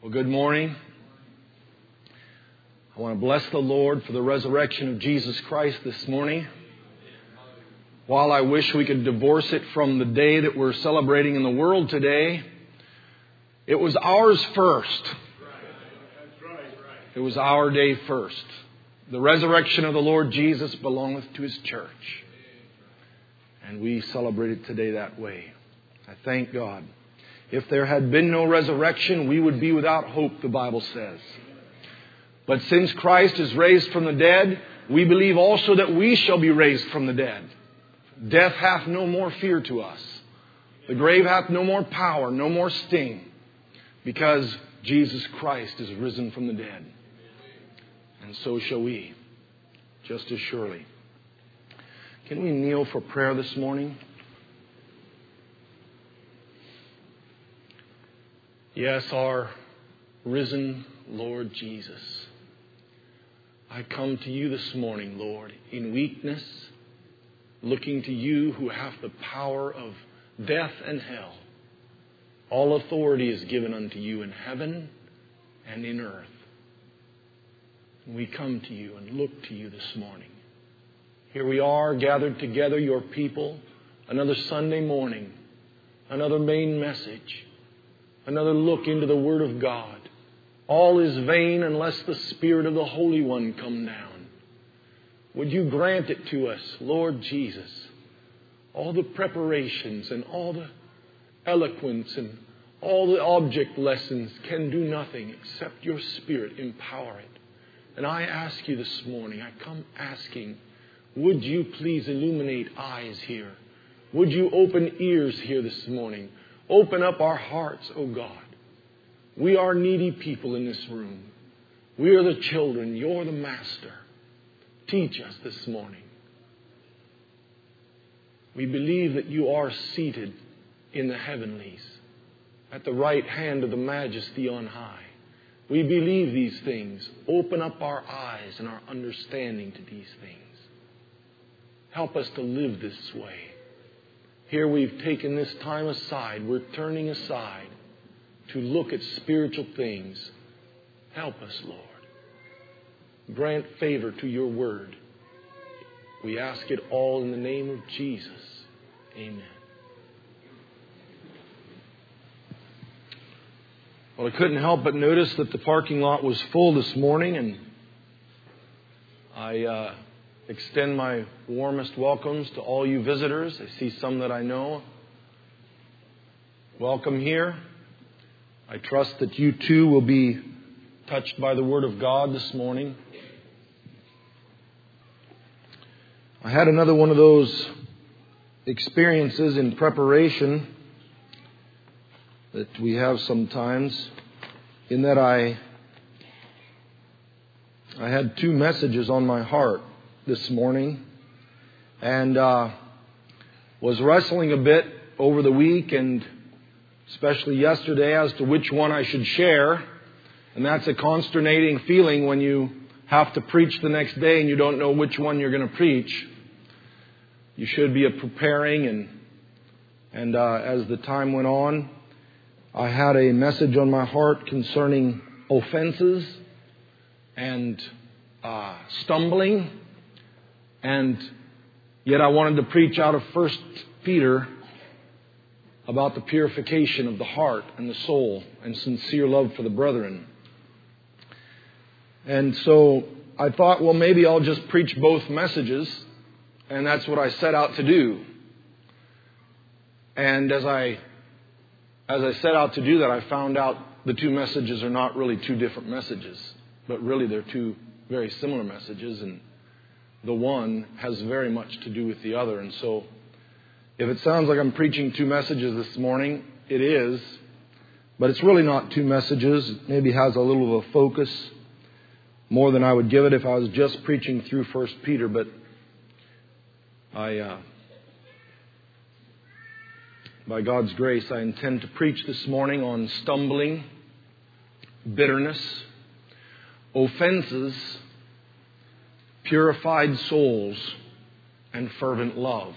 Well, good morning. I want to bless the Lord for the resurrection of Jesus Christ this morning. While I wish we could divorce it from the day that we're celebrating in the world today, it was ours first. It was our day first. The resurrection of the Lord Jesus belongeth to His church. And we celebrate it today that way. I thank God. If there had been no resurrection, we would be without hope, the Bible says. But since Christ is raised from the dead, we believe also that we shall be raised from the dead. Death hath no more fear to us. The grave hath no more power, no more sting, because Jesus Christ is risen from the dead. And so shall we, just as surely. Can we kneel for prayer this morning? Yes, our risen Lord Jesus, I come to you this morning, Lord, in weakness, looking to you who have the power of death and hell. All authority is given unto you in heaven and in earth. We come to you and look to you this morning. Here we are, gathered together, your people, another Sunday morning, another main message. Another look into the Word of God. All is vain unless the Spirit of the Holy One come down. Would you grant it to us, Lord Jesus? All the preparations and all the eloquence and all the object lessons can do nothing except your Spirit empower it. And I ask you this morning, I come asking, would you please illuminate eyes here? Would you open ears here this morning? Open up our hearts, O God. We are needy people in this room. We are the children. You're the master. Teach us this morning. We believe that you are seated in the heavenlies, at the right hand of the Majesty on high. We believe these things. Open up our eyes and our understanding to these things. Help us to live this way. Here we've taken this time aside. We're turning aside to look at spiritual things. Help us, Lord. Grant favor to your word. We ask it all in the name of Jesus. Amen. Well, I couldn't help but notice that the parking lot was full this morning, and I extend my warmest welcomes to all you visitors. I see some that I know. Welcome here. I trust that you too will be touched by the Word of God this morning. I had another one of those experiences in preparation that we have sometimes, in that I had two messages on my heart this morning, and was wrestling a bit over the week and especially yesterday as to which one I should share. And that's a consternating feeling when you have to preach the next day and you don't know which one you're going to preach. You should be preparing, and as the time went on, I had a message on my heart concerning offenses and stumbling. And yet I wanted to preach out of 1 Peter about the purification of the heart and the soul and sincere love for the brethren. And so I thought, well, maybe I'll just preach both messages. And that's what I set out to do. And as I set out to do that, I found out the two messages are not really two different messages, but really they're two very similar messages, and the one has very much to do with the other. And so if it sounds like I'm preaching two messages this morning, it is. But it's really not two messages. It maybe has a little of a focus more than I would give it if I was just preaching through 1 Peter. But by God's grace, I intend to preach this morning on stumbling, bitterness, offenses, purified souls, and fervent love.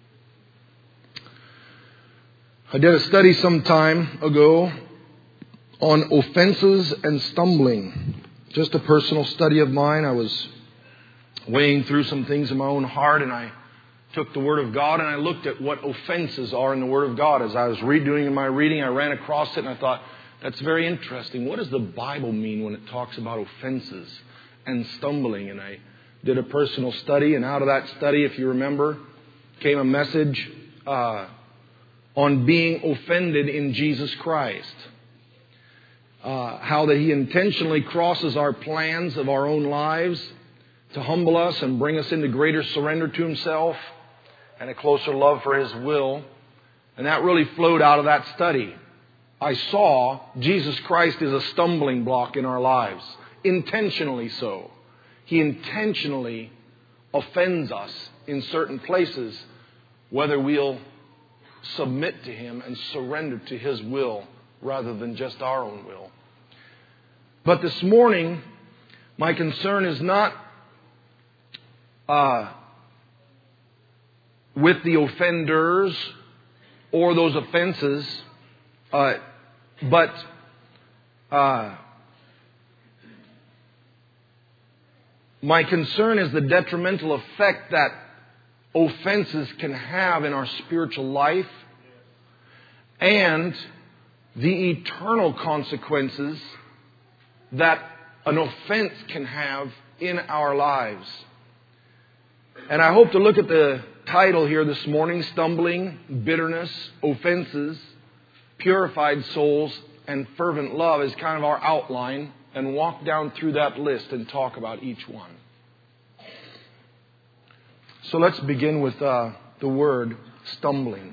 I did a study some time ago on offenses and stumbling. Just a personal study of mine. I was weighing through some things in my own heart, and I took the Word of God and I looked at what offenses are in the Word of God. As I was doing my reading, I ran across it and I thought, that's very interesting. What does the Bible mean when it talks about offenses and stumbling? And I did a personal study, and out of that study, if you remember, came a message on being offended in Jesus Christ. How that He intentionally crosses our plans of our own lives to humble us and bring us into greater surrender to Himself and a closer love for His will. And that really flowed out of that study. I saw Jesus Christ is a stumbling block in our lives. Intentionally so. He intentionally offends us in certain places, whether we'll submit to Him and surrender to His will rather than just our own will. But this morning, my concern is not with the offenders or those offenses, but my concern is the detrimental effect that offenses can have in our spiritual life and the eternal consequences that an offense can have in our lives. And I hope to look at the title here this morning, Stumbling, Bitterness, Offenses, Purified Souls, and Fervent Love, as kind of our outline, and walk down through that list and talk about each one. So let's begin with the word stumbling.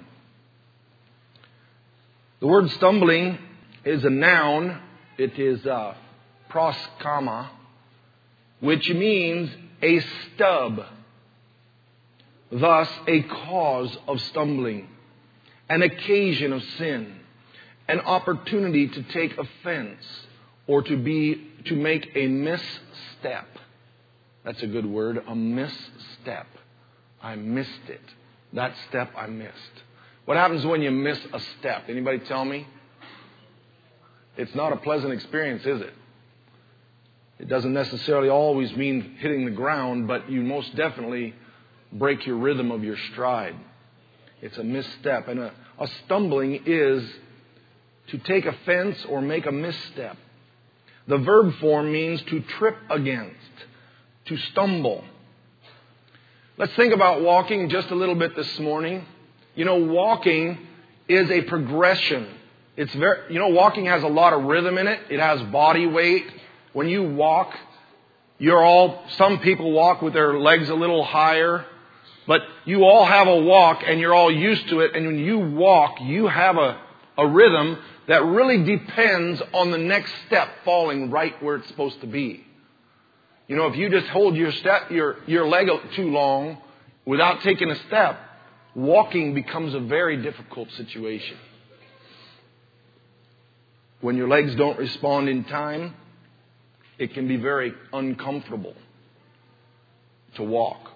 The word stumbling is a noun. It is proskama, which means a stub. Thus, a cause of stumbling, an occasion of sin, an opportunity to take offense, or to make a misstep. That's a good word, a misstep. I missed it. That step I missed. What happens when you miss a step? Anybody tell me? It's not a pleasant experience, is it? It doesn't necessarily always mean hitting the ground, but you most definitely break your rhythm of your stride. It's a misstep. And a stumbling is to take offense or make a misstep. The verb form means to trip against, to stumble. Let's think about walking just a little bit this morning. You know, walking is a progression. Walking has a lot of rhythm in it. It has body weight. When you walk, some people walk with their legs a little higher, but you all have a walk and you're all used to it. And when you walk, you have a rhythm that really depends on the next step falling right where it's supposed to be. You know, if you just hold your leg too long without taking a step, walking becomes a very difficult situation. When your legs don't respond in time, it can be very uncomfortable to walk.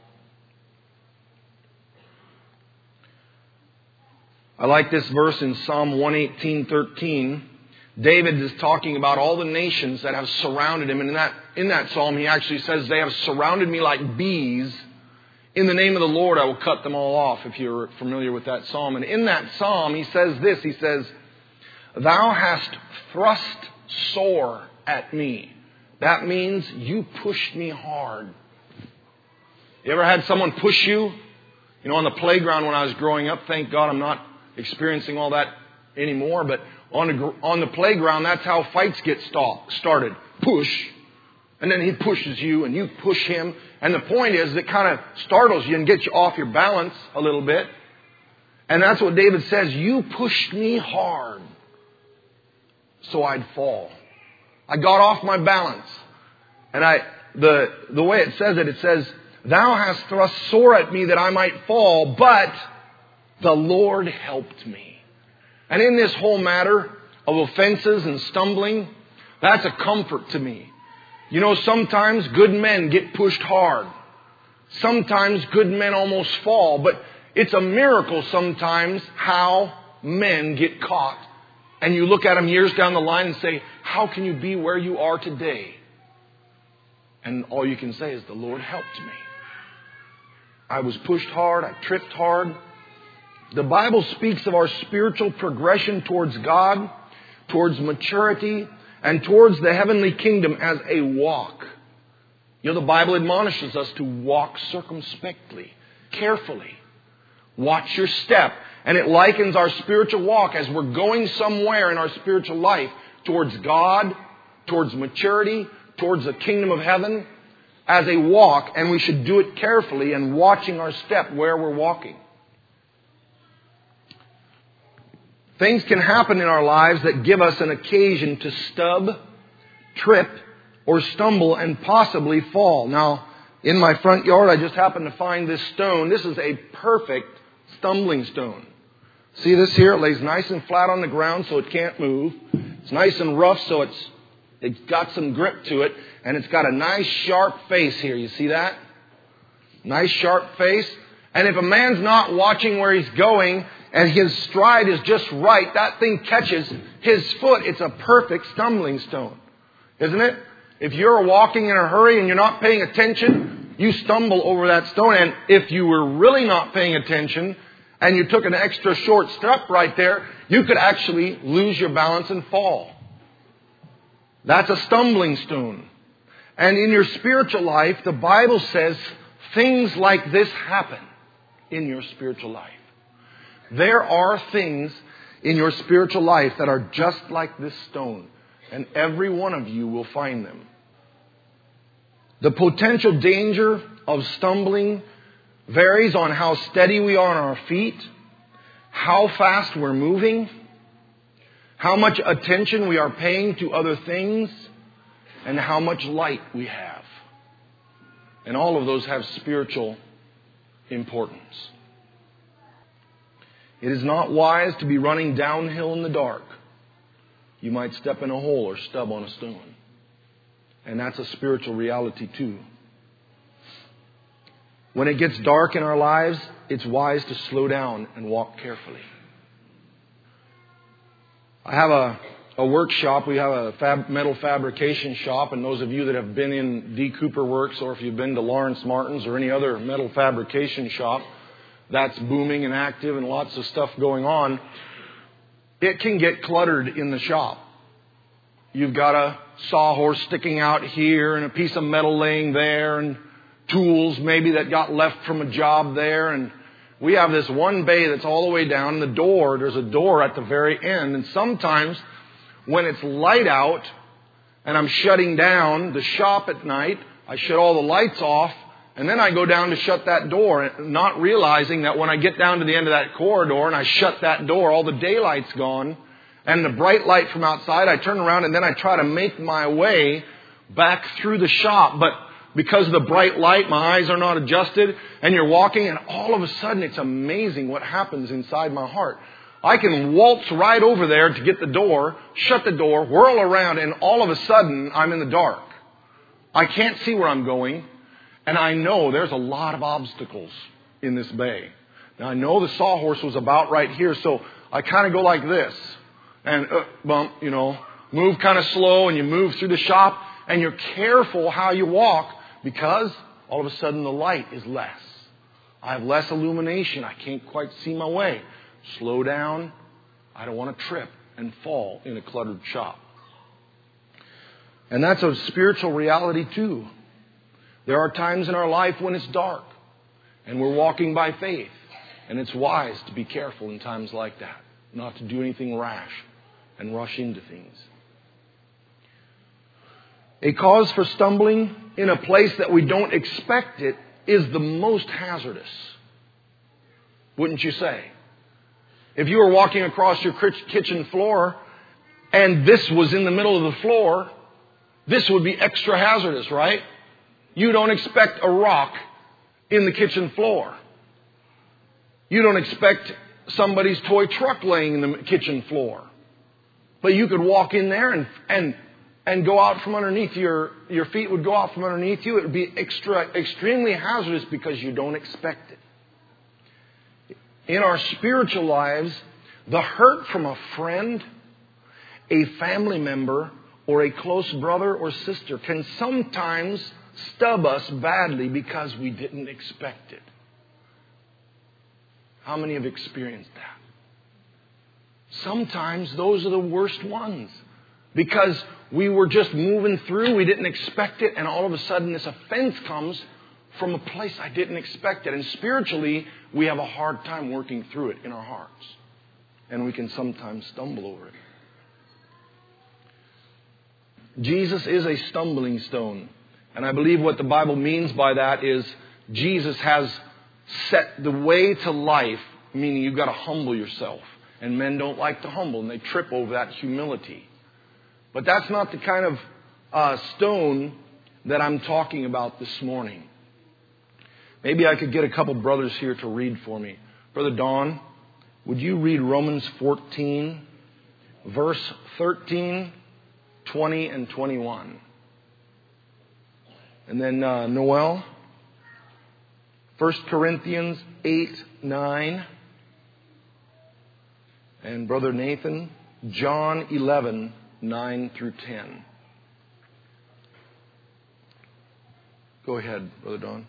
I like this verse in Psalm 118:13. David is talking about all the nations that have surrounded him. And in that psalm, he actually says, they have surrounded me like bees. In the name of the Lord, I will cut them all off, if you're familiar with that psalm. And in that psalm, he says this. He says, Thou hast thrust sore at me. That means you pushed me hard. You ever had someone push you? You know, on the playground when I was growing up, thank God I'm not experiencing all that anymore, but on the playground, that's how fights get started. Push. And then he pushes you and you push him. And the point is, it kind of startles you and gets you off your balance a little bit. And that's what David says. You pushed me hard so I'd fall. I got off my balance. And the way it says, Thou hast thrust sore at me that I might fall, but the Lord helped me. And in this whole matter of offenses and stumbling, that's a comfort to me. You know, sometimes good men get pushed hard. Sometimes good men almost fall. But it's a miracle sometimes how men get caught And you look at them years down the line and say, how can you be where you are today? And all you can say is, the Lord helped me. I was pushed hard. I tripped hard. The Bible speaks of our spiritual progression towards God, towards maturity, and towards the heavenly kingdom as a walk. You know, the Bible admonishes us to walk circumspectly, carefully. Watch your step. And it likens our spiritual walk as we're going somewhere in our spiritual life towards God, towards maturity, towards the kingdom of heaven, as a walk, and we should do it carefully and watching our step where we're walking. Things can happen in our lives that give us an occasion to stub, trip, or stumble and possibly fall. Now, in my front yard, I just happened to find this stone. This is a perfect stumbling stone. See this here? It lays nice and flat on the ground so it can't move. It's nice and rough so it's got some grip to it. And it's got a nice sharp face here. You see that? Nice sharp face. And if a man's not watching where he's going and his stride is just right, that thing catches his foot. It's a perfect stumbling stone. Isn't it? If you're walking in a hurry and you're not paying attention, you stumble over that stone. And if you were really not paying attention and you took an extra short step right there, you could actually lose your balance and fall. That's a stumbling stone. And in your spiritual life, the Bible says things like this happen in your spiritual life. There are things in your spiritual life that are just like this stone. And every one of you will find them. The potential danger of stumbling varies on how steady we are on our feet, how fast we're moving, how much attention we are paying to other things, and how much light we have. And all of those have spiritual importance. It is not wise to be running downhill in the dark. You might step in a hole or stub on a stone. And that's a spiritual reality too. When it gets dark in our lives, it's wise to slow down and walk carefully. I have a workshop. We have a metal fabrication shop. And those of you that have been in D. Cooper Works, or if you've been to Lawrence Martin's or any other metal fabrication shop, that's booming and active and lots of stuff going on. It can get cluttered in the shop. You've got a sawhorse sticking out here and a piece of metal laying there and tools maybe that got left from a job there. And we have this one bay that's all the way down. And there's a door at the very end. And sometimes when it's light out and I'm shutting down the shop at night, I shut all the lights off. And then I go down to shut that door, not realizing that when I get down to the end of that corridor and I shut that door, all the daylight's gone. And the bright light from outside, I turn around and then I try to make my way back through the shop. But because of the bright light, my eyes are not adjusted. And you're walking and all of a sudden it's amazing what happens inside my heart. I can waltz right over there to get the door, shut the door, whirl around, and all of a sudden I'm in the dark. I can't see where I'm going. And I know there's a lot of obstacles in this bay. Now, I know the sawhorse was about right here, so I kind of go like this. And bump, move kind of slow, and you move through the shop, and you're careful how you walk because all of a sudden the light is less. I have less illumination. I can't quite see my way. Slow down. I don't want to trip and fall in a cluttered shop. And that's a spiritual reality too. There are times in our life when it's dark and we're walking by faith. And it's wise to be careful in times like that. Not to do anything rash and rush into things. A cause for stumbling in a place that we don't expect it is the most hazardous. Wouldn't you say? If you were walking across your kitchen floor and this was in the middle of the floor, this would be extra hazardous, right? You don't expect a rock in the kitchen floor. You don't expect somebody's toy truck laying in the kitchen floor. But you could walk in there and go out from underneath your feet would go out from underneath you. It would be extremely hazardous because you don't expect it. In our spiritual lives, the hurt from a friend a family member or a close brother or sister can sometimes stub us badly because we didn't expect it. How many have experienced that? Sometimes those are the worst ones. Because we were just moving through, we didn't expect it, and all of a sudden this offense comes from a place I didn't expect it. And spiritually, we have a hard time working through it in our hearts. And we can sometimes stumble over it. Jesus is a stumbling stone. And I believe what the Bible means by that is Jesus has set the way to life, meaning you've got to humble yourself. And men don't like to humble, and they trip over that humility. But that's not the kind of stone that I'm talking about this morning. Maybe I could get a couple brothers here to read for me. Brother Don, would you read Romans 14, verse 13, 20, and 21? And then Noel, 1 Corinthians 8, 9. And Brother Nathan, John 11, 9 through 10. Go ahead, Brother Don.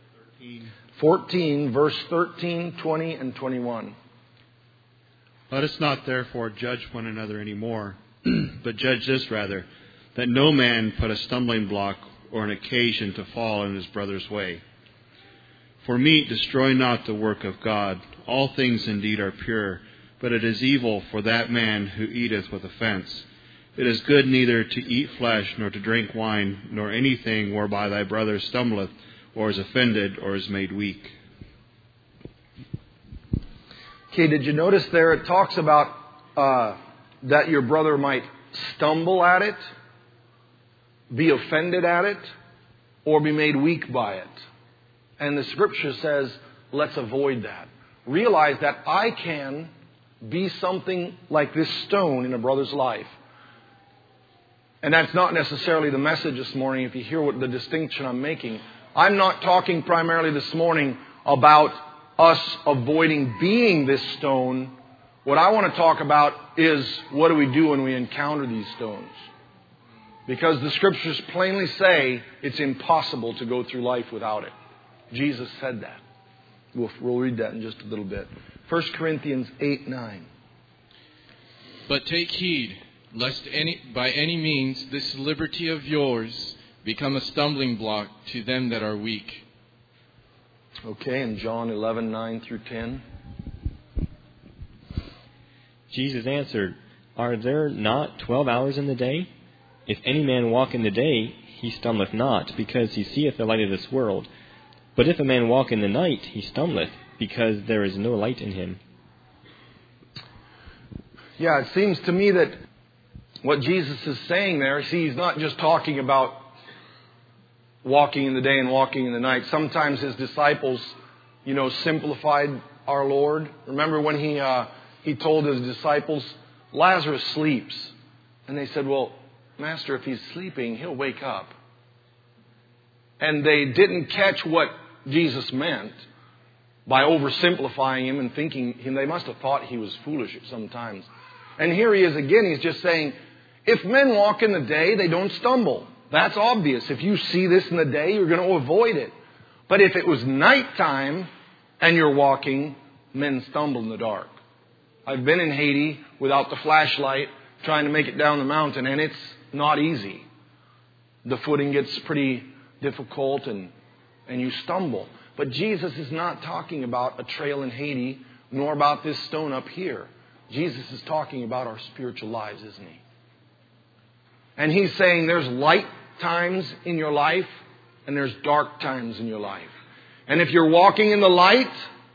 14, verse 13, 20, and 21. Let us not therefore judge one another anymore, but judge this rather, that no man put a stumbling block or an occasion to fall in his brother's way. For meat destroy not the work of God. All things indeed are pure, but it is evil for that man who eateth with offense. It is good neither to eat flesh, nor to drink wine, nor anything whereby thy brother stumbleth, or is offended, or is made weak. Okay, did you notice there it talks about that your brother might stumble at it, be offended at it, or be made weak by it? And the Scripture says, let's avoid that. Realize that I can be something like this stone in a brother's life. And that's not necessarily the message this morning, if you hear what the distinction I'm making. I'm not talking primarily this morning about us avoiding being this stone. What I want to talk about is what do we do when we encounter these stones? Because the Scriptures plainly say it's impossible to go through life without it. Jesus said that. We'll read that in just a little bit. 1 Corinthians 8, 9. But take heed, lest by any means this liberty of yours become a stumbling block to them that are weak. Okay, and John 11, 9 through 10. Jesus answered, Are there not 12 hours in the day? If any man walk in the day, he stumbleth not, because he seeth the light of this world. But if a man walk in the night, he stumbleth, because there is no light in him. Yeah, it seems to me that what Jesus is saying there, see, he's not just talking about walking in the day and walking in the night. Sometimes his disciples, simplified our Lord. Remember when he told his disciples, Lazarus sleeps. And they said, well, Master, if he's sleeping, he'll wake up. And they didn't catch what Jesus meant by oversimplifying him and thinking him. They must have thought he was foolish sometimes. And here he is again. He's just saying, if men walk in the day, they don't stumble. That's obvious. If you see this in the day, you're going to avoid it. But if it was nighttime and you're walking, men stumble in the dark. I've been in Haiti without the flashlight trying to make it down the mountain, and it's not easy. The footing gets pretty difficult and you stumble. But Jesus is not talking about a trail in Haiti, nor about this stone up here. Jesus is talking about our spiritual lives, isn't he? And he's saying there's light times in your life and there's dark times in your life. And if you're walking in the light,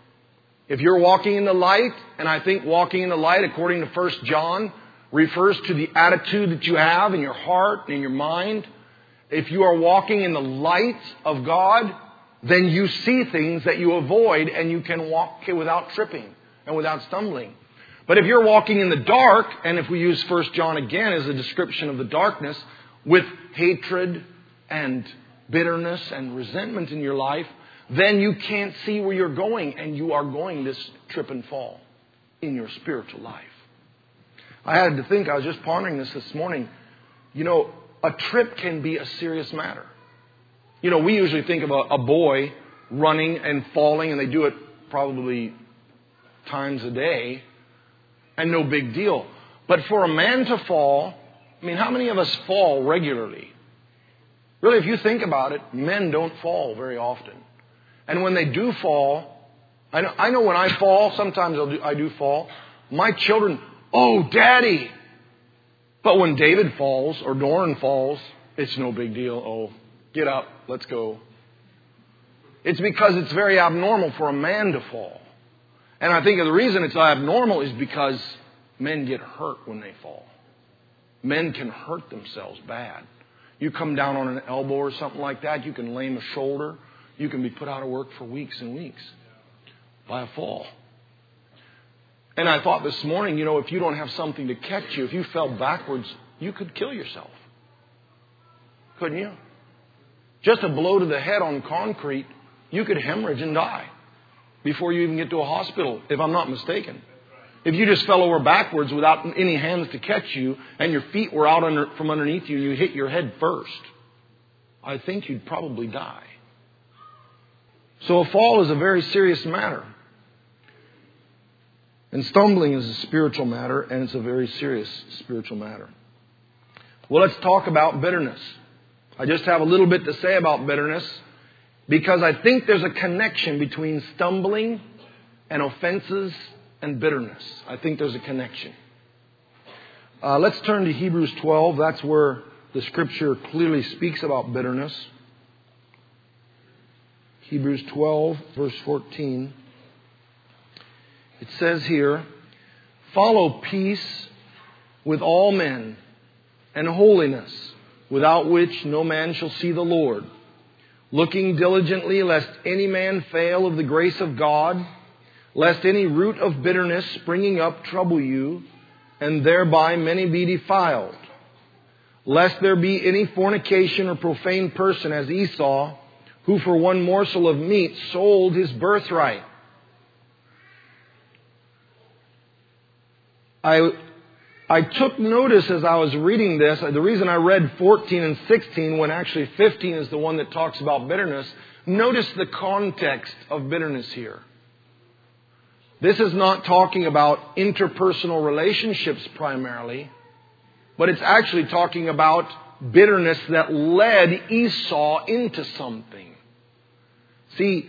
and I think walking in the light, according to 1 John, refers to the attitude that you have in your heart and in your mind. If you are walking in the light of God, then you see things that you avoid and you can walk without tripping and without stumbling. But if you're walking in the dark, and if we use 1 John again as a description of the darkness, with hatred and bitterness and resentment in your life, then you can't see where you're going, and you are going to trip and fall in your spiritual life. I had to think, I was just pondering this morning. You know, a trip can be a serious matter. You know, we usually think of a boy running and falling, and they do it probably times a day, and no big deal. But for a man to fall, I mean, how many of us fall regularly? Really, if you think about it, men don't fall very often. And when they do fall, I know when I fall, sometimes I do fall. My children, oh, Daddy. But when David falls or Doran falls, it's no big deal. Oh, get up, let's go. It's because it's very abnormal for a man to fall. And I think the reason it's abnormal is because men get hurt when they fall. Men can hurt themselves bad. You come down on an elbow or something like that, you can lame a shoulder. You can be put out of work for weeks and weeks by a fall. And I thought this morning, you know, if you don't have something to catch you, if you fell backwards, you could kill yourself. Couldn't you? Just a blow to the head on concrete, you could hemorrhage and die before you even get to a hospital, if I'm not mistaken. If you just fell over backwards without any hands to catch you and your feet were out from underneath you and you hit your head first, I think you'd probably die. So a fall is a very serious matter. And stumbling is a spiritual matter, and it's a very serious spiritual matter. Well, let's talk about bitterness. I just have a little bit to say about bitterness because I think there's a connection between stumbling and offenses and bitterness. I think there's a connection. Let's turn to Hebrews 12. That's where the Scripture clearly speaks about bitterness. Hebrews 12, verse 14. It says here, "Follow peace with all men and holiness, without which no man shall see the Lord, looking diligently lest any man fail of the grace of God, lest any root of bitterness springing up trouble you, and thereby many be defiled. Lest there be any fornication or profane person as Esau, who for one morsel of meat sold his birthright." I took notice as I was reading this. The reason I read 14 and 16 when actually 15 is the one that talks about bitterness. Notice the context of bitterness here. This is not talking about interpersonal relationships primarily, but it's actually talking about bitterness that led Esau into something. See,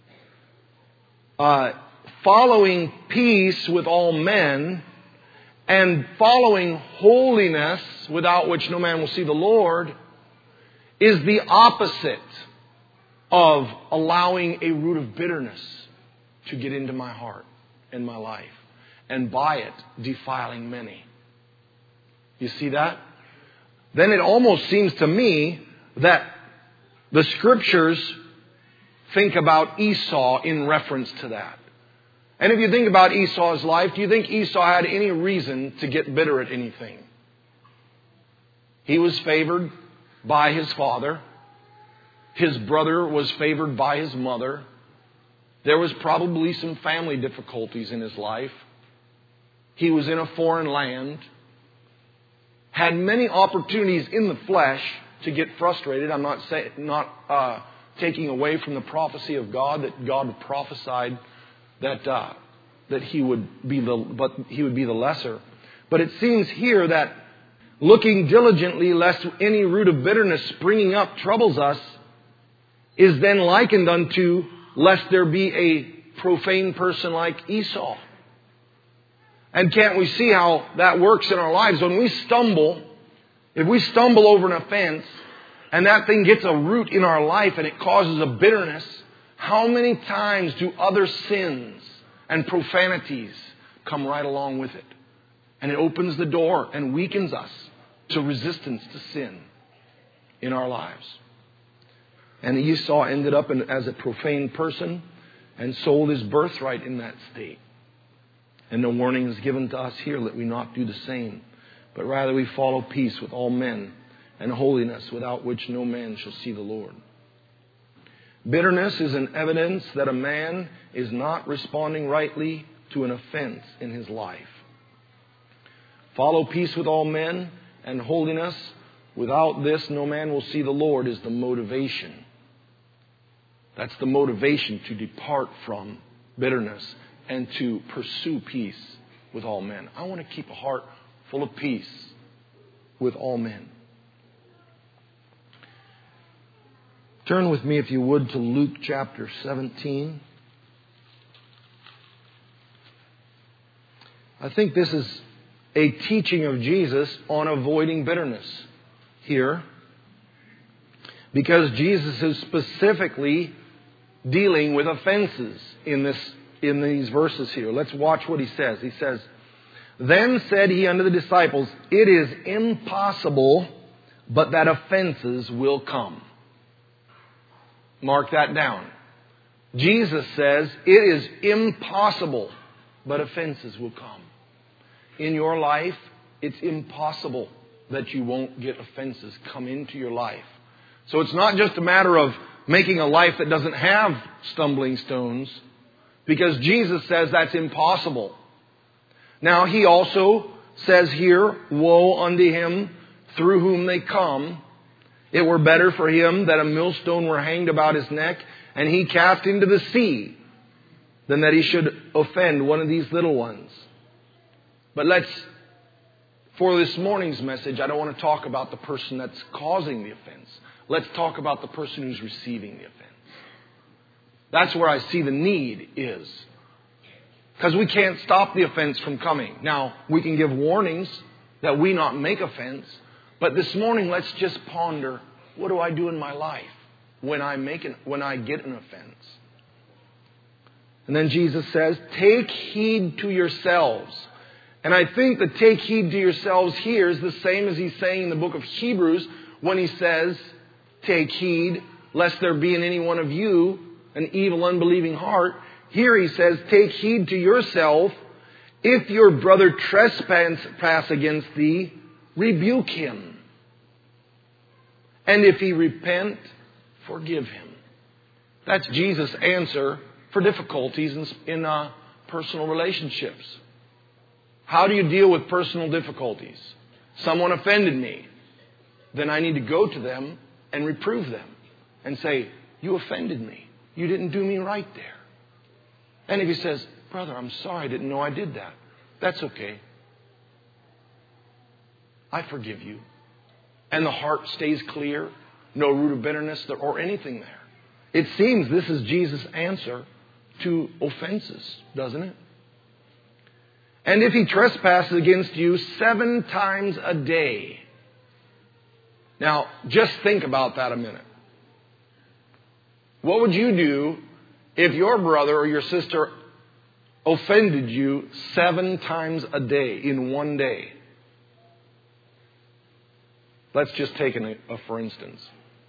following peace with all men and following holiness, without which no man will see the Lord, is the opposite of allowing a root of bitterness to get into my heart and my life, and by it defiling many. You see that? Then it almost seems to me that the Scriptures think about Esau in reference to that. And if you think about Esau's life, do you think Esau had any reason to get bitter at anything? He was favored by his father. His brother was favored by his mother. There was probably some family difficulties in his life. He was in a foreign land. Had many opportunities in the flesh to get frustrated. I'm not taking away from the prophecy of God that God prophesied that he would be the lesser. But it seems here that looking diligently lest any root of bitterness springing up troubles us is then likened unto lest there be a profane person like Esau. And can't we see how that works in our lives? When we stumble, if we stumble over an offense and that thing gets a root in our life and it causes a bitterness, how many times do other sins and profanities come right along with it? And it opens the door and weakens us to resistance to sin in our lives. And Esau ended up as a profane person and sold his birthright in that state. And the warning is given to us here that we not do the same, but rather we follow peace with all men and holiness, without which no man shall see the Lord. Bitterness is an evidence that a man is not responding rightly to an offense in his life. Follow peace with all men and holiness. Without this, no man will see the Lord, is the motivation. That's the motivation to depart from bitterness and to pursue peace with all men. I want to keep a heart full of peace with all men. Turn with me, if you would, to Luke chapter 17. I think this is a teaching of Jesus on avoiding bitterness here, because Jesus is specifically dealing with offenses in these verses here. Let's watch what he says. He says, "Then said he unto the disciples, It is impossible, but that offenses will come." Mark that down. Jesus says, it is impossible, but offenses will come. In your life, it's impossible that you won't get offenses come into your life. So it's not just a matter of making a life that doesn't have stumbling stones, because Jesus says that's impossible. Now, he also says here, "Woe unto him through whom they come. It were better for him that a millstone were hanged about his neck, and he cast into the sea, than that he should offend one of these little ones." But for this morning's message, I don't want to talk about the person that's causing the offense. Let's talk about the person who's receiving the offense. That's where I see the need is. Because we can't stop the offense from coming. Now, we can give warnings that we not make offense. But this morning, let's just ponder, what do I do in my life when I get an offense? And then Jesus says, "Take heed to yourselves." And I think the "take heed to yourselves" here is the same as he's saying in the book of Hebrews when he says, "Take heed lest there be in any one of you an evil, unbelieving heart." Here he says, "Take heed to yourself. If your brother trespass against thee, rebuke him. And if he repent, forgive him." That's Jesus' answer for difficulties in personal relationships. How do you deal with personal difficulties? Someone offended me. Then I need to go to them and reprove them and say, "You offended me. You didn't do me right there." And if he says, "Brother, I'm sorry, I didn't know I did that." That's okay. I forgive you. And the heart stays clear. No root of bitterness or anything there. It seems this is Jesus' answer to offenses, doesn't it? "And if he trespasses against you 7 times a day." Now, just think about that a minute. What would you do if your brother or your sister offended you 7 times a day in one day? Let's just take a for instance.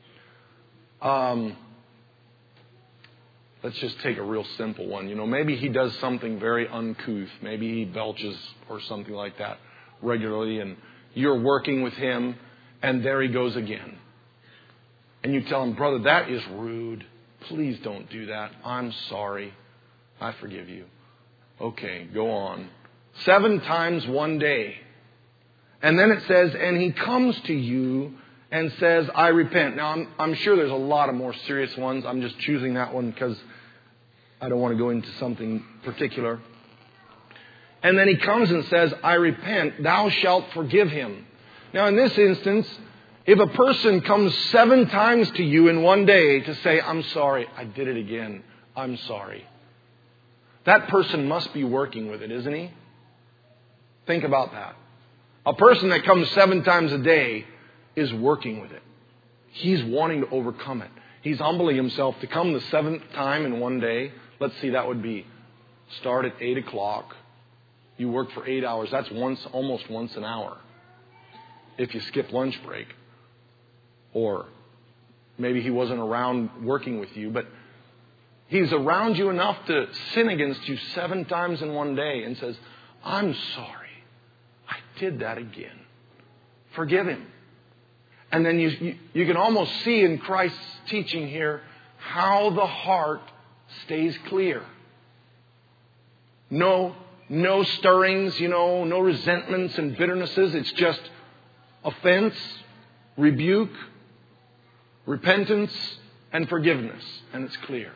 Let's just take a real simple one. Maybe he does something very uncouth. Maybe he belches or something like that regularly, and you're working with him, and there he goes again. And you tell him, "Brother, that is rude. Please don't do that. I'm sorry. I forgive you." Okay, go on. 7 times one day. And then it says, "And he comes to you and says, I repent." Now, I'm sure there's a lot of more serious ones. I'm just choosing that one because I don't want to go into something particular. "And then he comes and says, I repent, thou shalt forgive him." Now, in this instance, if a person comes 7 times to you in one day to say, "I'm sorry, I did it again. I'm sorry," that person must be working with it, isn't he? Think about that. A person that comes 7 times a day is working with it. He's wanting to overcome it. He's humbling himself to come the 7th time in one day. Let's see, that would be start at 8 o'clock. You work for 8 hours. That's almost once an hour. If you skip lunch break. Or maybe he wasn't around working with you, but he's around you enough to sin against you 7 times in one day and says, "I'm sorry. I did that again. Forgive him." And then you can almost see in Christ's teaching here how the heart stays clear. No no stirrings, no resentments and bitternesses. It's just offense, rebuke, repentance, and forgiveness. And it's clear.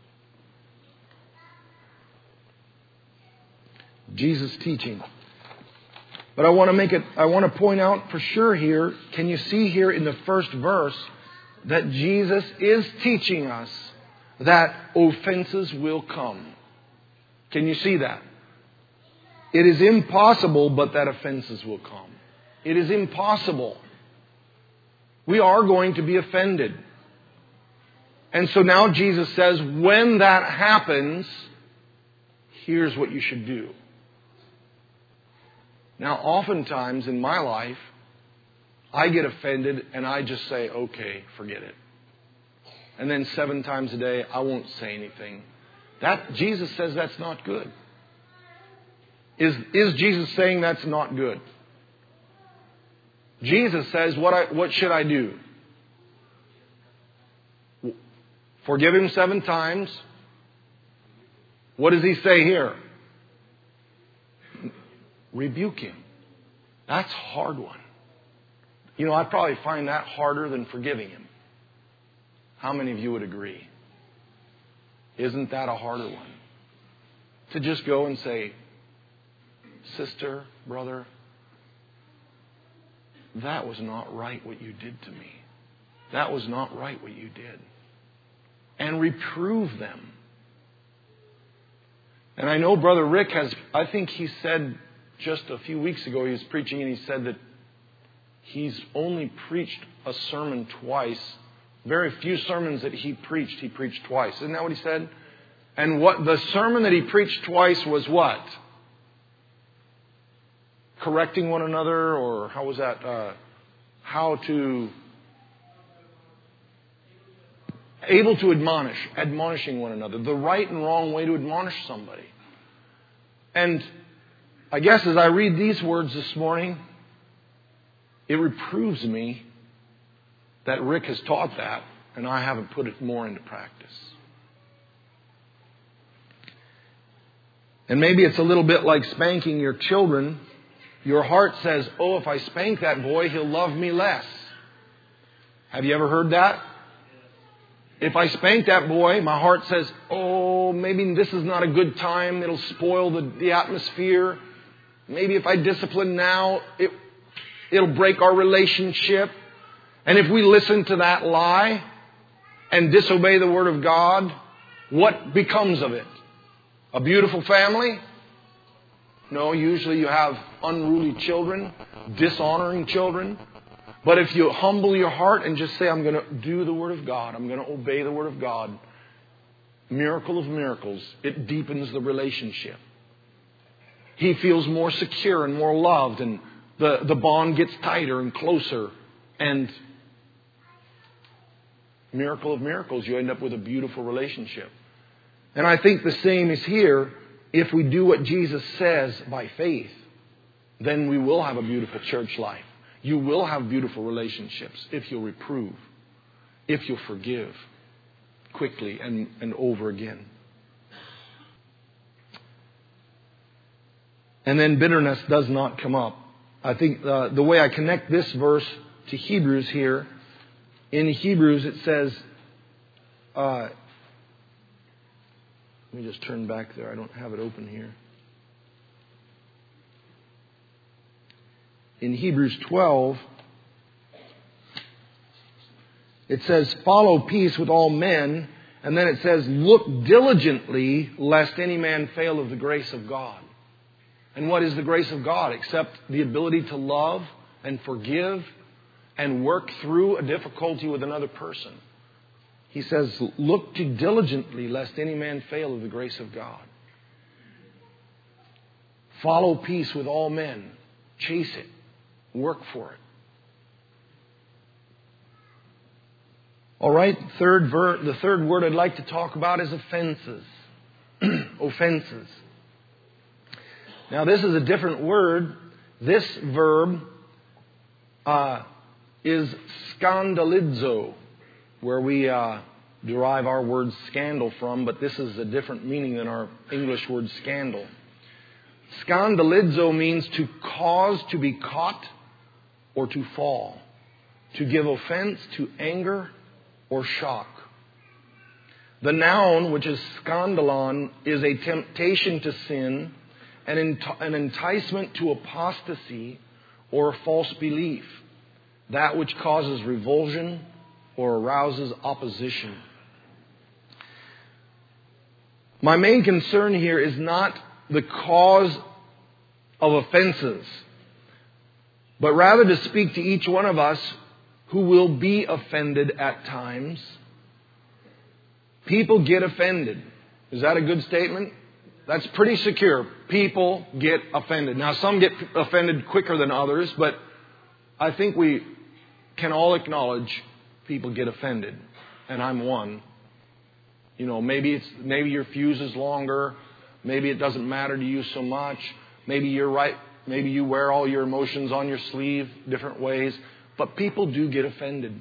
Jesus' teaching. But I want to point out for sure here, can you see here in the first verse that Jesus is teaching us that offenses will come. Can you see that? It is impossible but that offenses will come. It is impossible. We are going to be offended. And so now Jesus says, when that happens, here's what you should do. Now, oftentimes in my life, I get offended and I just say, okay, forget it. And then 7 times a day, I won't say anything. That Jesus says that's not good. Is Jesus saying that's not good? Jesus says, what should I do? Forgive him 7 times. What does he say here? Rebuke him. That's a hard one. I probably find that harder than forgiving him. How many of you would agree? Isn't that a harder one? To just go and say, sister, brother, that was not right what you did to me. That was not right what you did. And reprove them. And I know Brother Rick I think he said just a few weeks ago, he was preaching and he said that he's only preached a sermon twice. Very few sermons that he preached twice. Isn't that what he said? And what the sermon that he preached twice was what? Correcting one another, or how was that? Able to admonishing one another. The right and wrong way to admonish somebody. And I guess as I read these words this morning, it reproves me that Rick has taught that and I haven't put it more into practice. And maybe it's a little bit like spanking your children. Your heart says, oh, if I spank that boy, he'll love me less. Have you ever heard that? If I spank that boy, my heart says, oh, maybe this is not a good time. It'll spoil the atmosphere. Maybe if I discipline now, it'll break our relationship. And if we listen to that lie and disobey the Word of God, what becomes of it? A beautiful family? No, usually you have unruly children, dishonoring children. But if you humble your heart and just say, I'm going to do the Word of God, I'm going to obey the Word of God, miracle of miracles, it deepens the relationship. He feels more secure and more loved, and the bond gets tighter and closer. And miracle of miracles, you end up with a beautiful relationship. And I think the same is here. If we do what Jesus says by faith, then we will have a beautiful church life. You will have beautiful relationships if you'll reprove, if you'll forgive quickly and over again. And then bitterness does not come up. I think the way I connect this verse to Hebrews here, in Hebrews it says, let me just turn back there. I don't have it open here. In Hebrews 12, it says, follow peace with all men. And then it says, look diligently lest any man fail of the grace of God. And what is the grace of God? Except the ability to love and forgive and work through a difficulty with another person. He says, look diligently lest any man fail of the grace of God. Follow peace with all men. Chase it. Work for it. All right, the third word I'd like to talk about is offenses. Offenses. Now this is a different word. This verb is scandalizo, where we derive our word scandal from, but this is a different meaning than our English word scandal. Scandalizo means to cause to be caught or to fall, to give offense to anger or shock. The noun, which is scandalon, is a temptation to sin, an enticement to apostasy or a false belief, that which causes revulsion or arouses opposition. My main concern here is not the cause of offenses, but rather to speak to each one of us who will be offended at times. People get offended. Is that a good statement? That's pretty secure. People get offended. Now, some get offended quicker than others, but I think we can all acknowledge people get offended, and I'm one. You know, maybe your fuse is longer. Maybe it doesn't matter to you so much. Maybe you're right. Maybe you wear all your emotions on your sleeve different ways. But people do get offended.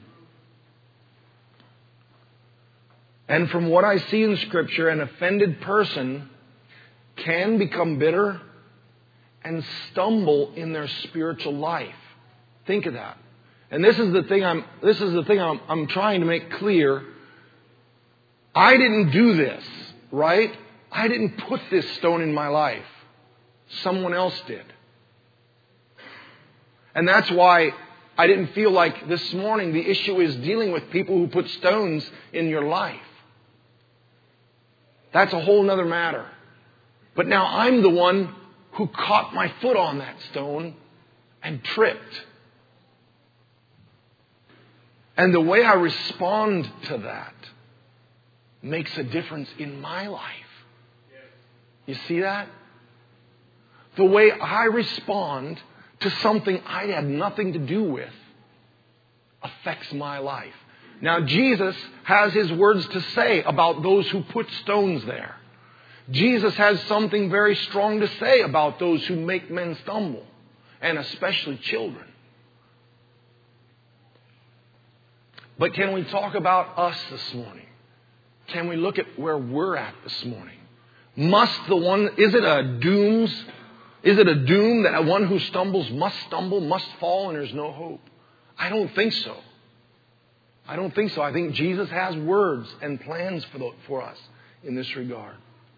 And from what I see in Scripture, an offended person can become bitter and stumble in their spiritual life. Think of that. And this is the thing I'm trying to make clear. I didn't do this, right? I didn't put this stone in my life. Someone else did. And that's why I didn't feel like this morning the issue is dealing with people who put stones in your life. That's a whole other matter. But now I'm the one who caught my foot on that stone and tripped. And the way I respond to that makes a difference in my life. You see that? The way I respond to something I had nothing to do with affects my life. Now, Jesus has His words to say about those who put stones there. Jesus has something very strong to say about those who make men stumble, and especially children. But can we talk about us this morning? Can we look at where we're at this morning? Is it a doom that one who stumbles must stumble, must fall, and there's no hope? I don't think so. I think Jesus has words and plans for us in this regard.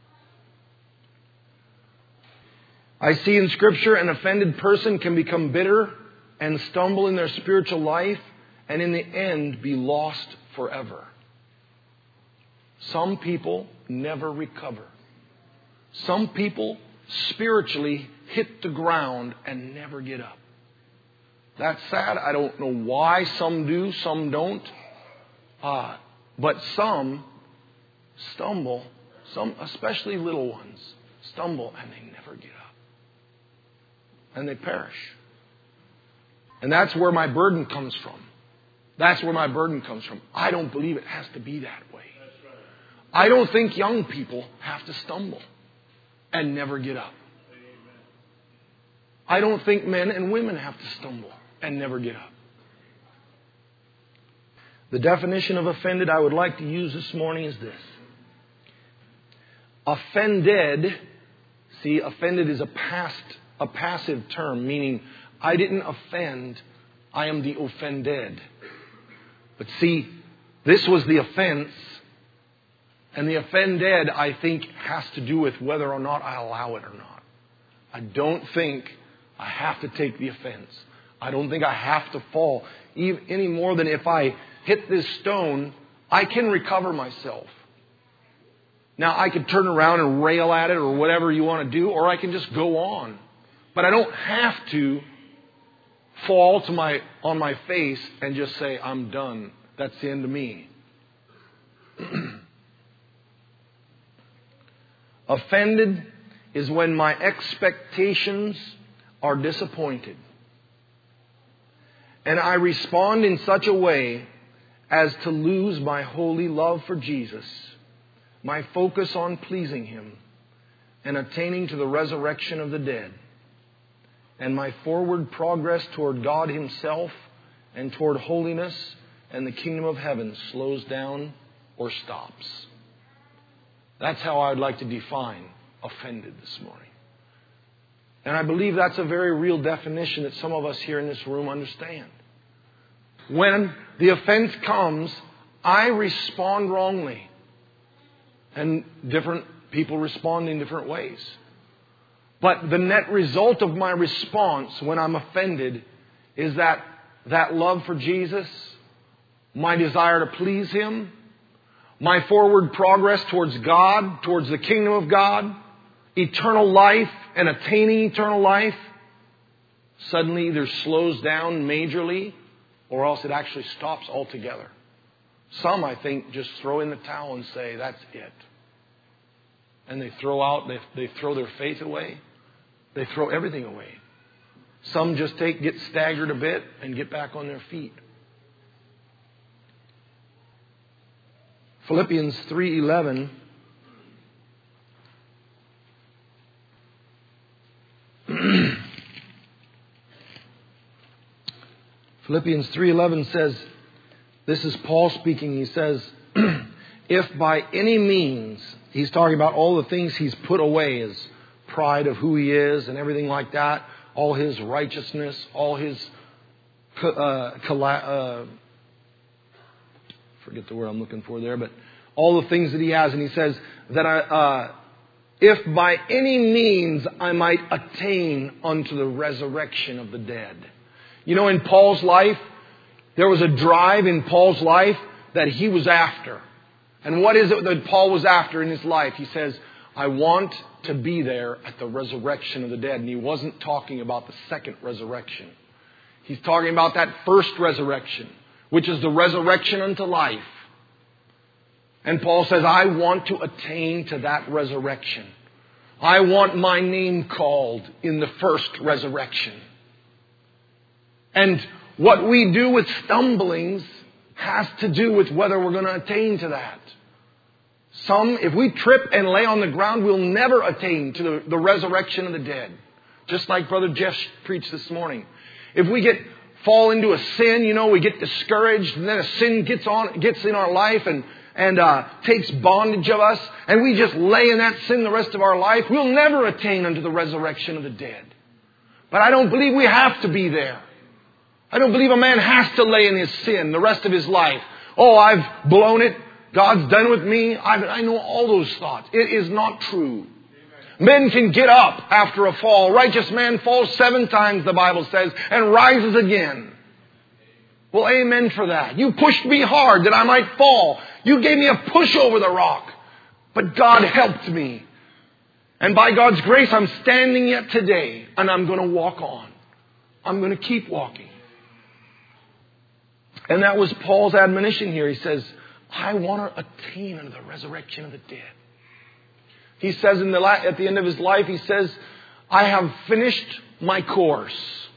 I see in Scripture an offended person can become bitter and stumble in their spiritual life and in the end be lost forever. Some people never recover. Some people spiritually hit the ground and never get up. That's sad. I don't know why some do, some don't. But some stumble, some, especially little ones, stumble and they never get up. And they perish. And that's where my burden comes from. I don't believe it has to be that way. I don't think young people have to stumble and never get up. I don't think men and women have to stumble and never get up. The definition of offended I would like to use this morning is this. Offended is a passive term, meaning I didn't offend, I am the offended. But see, this was the offense, and the offended, I think, has to do with whether or not I allow it or not. I don't think I have to take the offense. I don't think I have to fall any more than if I hit this stone, I can recover myself. Now, I could turn around and rail at it or whatever you want to do, or I can just go on. But I don't have to fall on my face and just say, I'm done. That's the end of me. Offended is when my expectations are disappointed. And I respond in such a way as to lose my holy love for Jesus, my focus on pleasing Him, and attaining to the resurrection of the dead, and my forward progress toward God Himself and toward holiness and the kingdom of heaven slows down or stops. That's how I would like to define offended this morning. And I believe that's a very real definition that some of us here in this room understand. When the offense comes, I respond wrongly. And different people respond in different ways. But the net result of my response when I'm offended is that love for Jesus, my desire to please Him, my forward progress towards God, towards the kingdom of God, eternal life and attaining eternal life, suddenly either slows down majorly or else it actually stops altogether. Some, I think, just throw in the towel and say, that's it. And they they throw their faith away. They throw everything away. Some just get staggered a bit and get back on their feet. Philippians 3:11 Philippians 3:11 says, this is Paul speaking, he says, if by any means, he's talking about all the things he's put away, his pride of who he is and everything like that, all his righteousness, all his forget the word I'm looking for there, but all the things that he has, and he says that if by any means I might attain unto the resurrection of the dead. You know, in Paul's life, there was a drive in Paul's life that he was after. And what is it that Paul was after in his life? He says, I want to be there at the resurrection of the dead. And he wasn't talking about the second resurrection. He's talking about that first resurrection, which is the resurrection unto life. And Paul says, I want to attain to that resurrection. I want my name called in the first resurrection. And what we do with stumblings has to do with whether we're going to attain to that. If we trip and lay on the ground, we'll never attain to the resurrection of the dead. Just like Brother Jeff preached this morning. If we fall into a sin, we get discouraged, and then a sin gets in our life and takes bondage of us, and we just lay in that sin the rest of our life, we'll never attain unto the resurrection of the dead. But I don't believe we have to be there. I don't believe a man has to lay in his sin the rest of his life. Oh, I've blown it. God's done with me. I know all those thoughts. It is not true. Men can get up after a fall. Righteous man falls 7 times, the Bible says, and rises again. Well, amen for that. You pushed me hard that I might fall. You gave me a push over the rock. But God helped me. And by God's grace, I'm standing yet today, and I'm going to walk on. I'm going to keep walking. And that was Paul's admonition here. He says, I want to attain unto the resurrection of the dead. He says at the end of his life, he says, I have finished my course.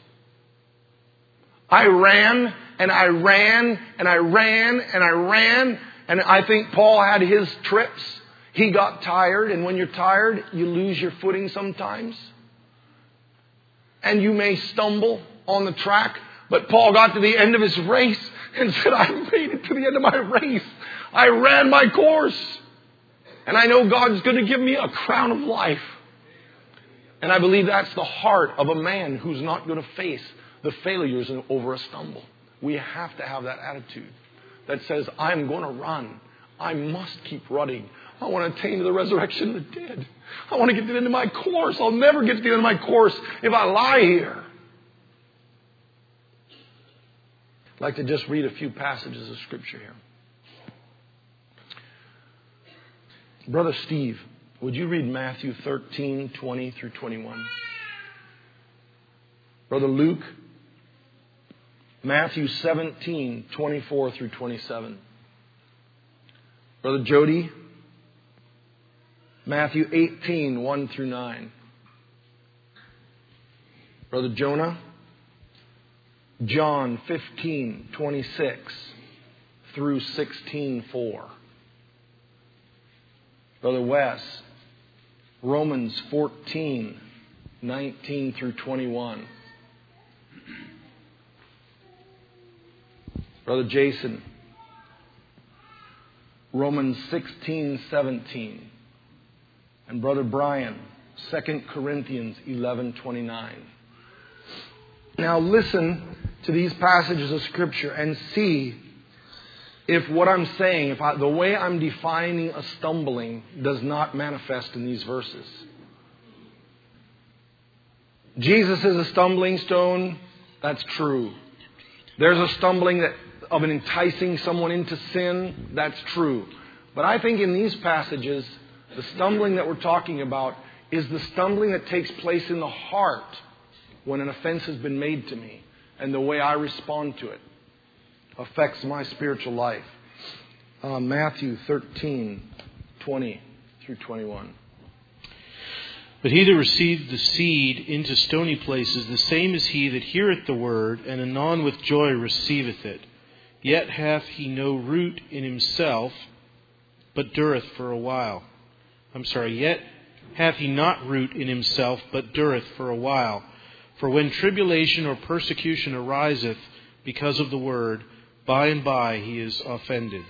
I ran and I ran and I ran and I ran. And I think Paul had his trips. He got tired. And when you're tired, you lose your footing sometimes. And you may stumble on the track. But Paul got to the end of his race and said, I made it to the end of my race. I ran my course. And I know God's going to give me a crown of life. And I believe that's the heart of a man who's not going to face the failures over a stumble. We have to have that attitude that says, I'm going to run. I must keep running. I want to attain to the resurrection of the dead. I want to get to the end of my course. I'll never get to the end of my course if I lie here. I'd like to just read a few passages of Scripture here. Brother Steve, would you read Matthew 13, 20 through 21? Brother Luke, Matthew 17, 24 through 27. Brother Jody, Matthew 18, 1 through 9. Brother Jonah, John 15, 26 through 16, 4. Brother Wes, Romans 14, 19 through 21. Brother Jason, Romans 16, 17. And Brother Brian, 2 Corinthians 11:29. Now listen to these passages of Scripture and see if what I'm saying, the way I'm defining a stumbling does not manifest in these verses. Jesus is a stumbling stone. That's true. There's a stumbling of an enticing someone into sin. That's true. But I think in these passages, the stumbling that we're talking about is the stumbling that takes place in the heart when an offense has been made to me, and the way I respond to it affects my spiritual life. Matthew 13:20 through 21. But he that received the seed into stony places, the same is he that heareth the word, and anon with joy receiveth it. Yet hath he no root in himself, but dureth for a while. Yet hath he not root in himself, but dureth for a while. For when tribulation or persecution ariseth because of the word, by and by he is offended.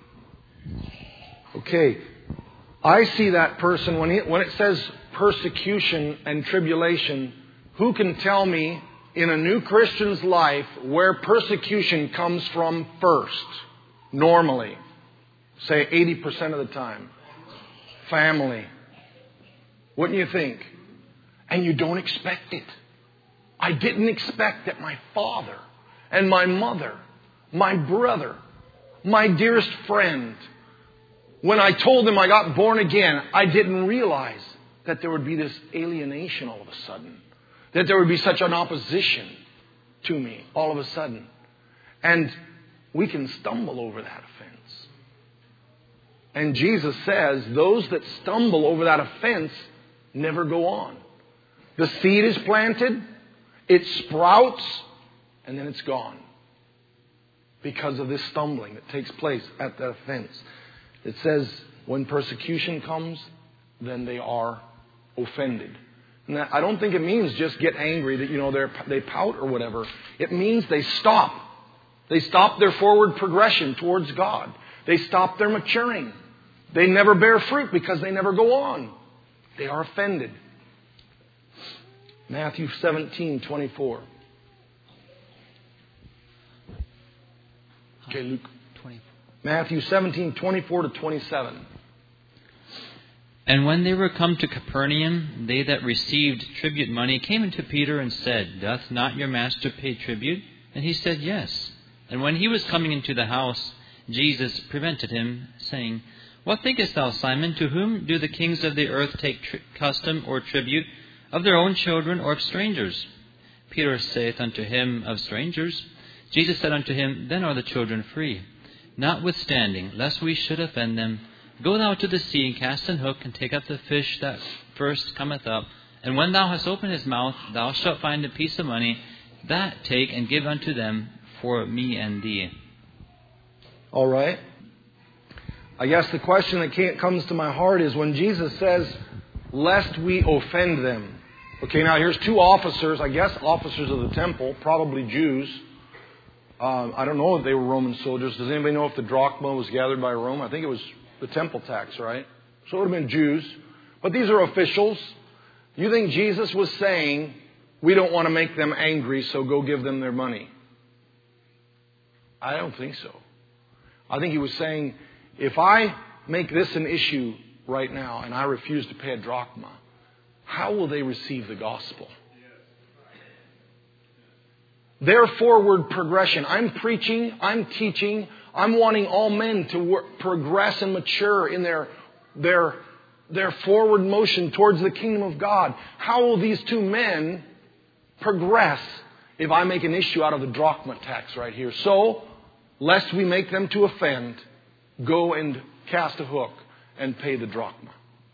Okay, I see that person, when it says persecution and tribulation, who can tell me in a new Christian's life where persecution comes from first? Normally, say 80% of the time. Family. Wouldn't you think? And you don't expect it. I didn't expect that my father and my mother, my brother, my dearest friend, when I told them I got born again, I didn't realize that there would be this alienation all of a sudden. That there would be such an opposition to me all of a sudden. And we can stumble over that offense. And Jesus says those that stumble over that offense never go on. The seed is planted, it sprouts, and then it's gone. Because of this stumbling that takes place at that offense. It says when persecution comes, then they are offended. And I don't think it means just get angry that, they pout or whatever. It means they stop. They stop their forward progression towards God. They stop their maturing. They never bear fruit because they never go on. They are offended. Matthew 17:24. Okay, Luke. 24. Matthew 17:24 to 27. And when they were come to Capernaum, they that received tribute money came unto Peter and said, Doth not your master pay tribute? And he said, Yes. And when he was coming into the house, Jesus prevented him, saying, What thinkest thou, Simon? To whom do the kings of the earth take custom or tribute? Of their own children or of strangers? Peter saith unto him, Of strangers. Jesus said unto him, Then are the children free. Notwithstanding, lest we should offend them, go thou to the sea and cast an hook, and take up the fish that first cometh up. And when thou hast opened his mouth, thou shalt find a piece of money. That take and give unto them for me and thee. All right. I guess the question that comes to my heart is when Jesus says, lest we offend them. Okay, now here's two officers, I guess officers of the temple, probably Jews. I don't know if they were Roman soldiers. Does anybody know if the drachma was gathered by Rome? I think it was the temple tax, right? So it would have been Jews. But these are officials. You think Jesus was saying, we don't want to make them angry, so go give them their money? I don't think so. I think he was saying, if I make this an issue right now and I refuse to pay a drachma, how will they receive the gospel? Their forward progression. I'm preaching, I'm teaching, I'm wanting all men to progress and mature in their forward motion towards the kingdom of God. How will these two men progress if I make an issue out of the drachma tax right here? So, lest we make them to offend, go and cast a hook and pay the drachma.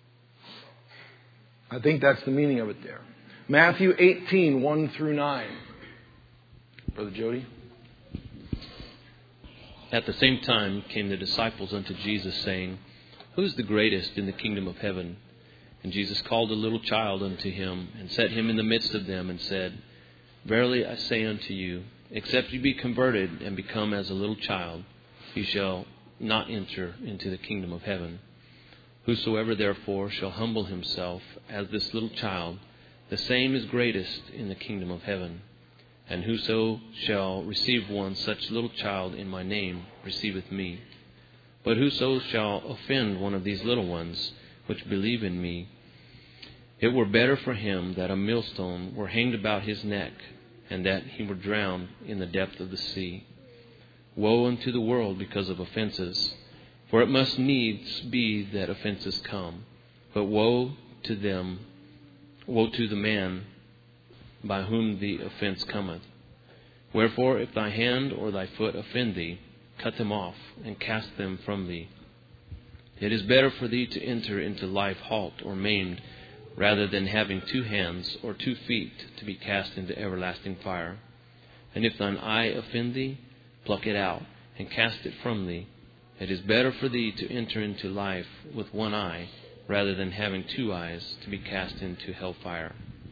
I think that's the meaning of it there. Matthew 18, 1 through 9. Brother Jody. At the same time came the disciples unto Jesus, saying, Who is the greatest in the kingdom of heaven? And Jesus called a little child unto him, and set him in the midst of them, and said, Verily I say unto you, except you be converted and become as a little child, you shall not enter into the kingdom of heaven. Whosoever therefore shall humble himself as this little child, the same is greatest in the kingdom of heaven. And whoso shall receive one such little child in my name receiveth me. But whoso shall offend one of these little ones which believe in me, it were better for him that a millstone were hanged about his neck, and that he were drowned in the depth of the sea. Woe unto the world because of offenses, for it must needs be that offenses come. But woe to the man by whom the offense cometh. Wherefore, if thy hand or thy foot offend thee, cut them off, and cast them from thee. It is better for thee to enter into life halt or maimed, rather than having 2 hands or 2 feet to be cast into everlasting fire. And if thine eye offend thee, pluck it out, and cast it from thee. It is better for thee to enter into life with 1 eye, rather than having 2 eyes to be cast into hellfire.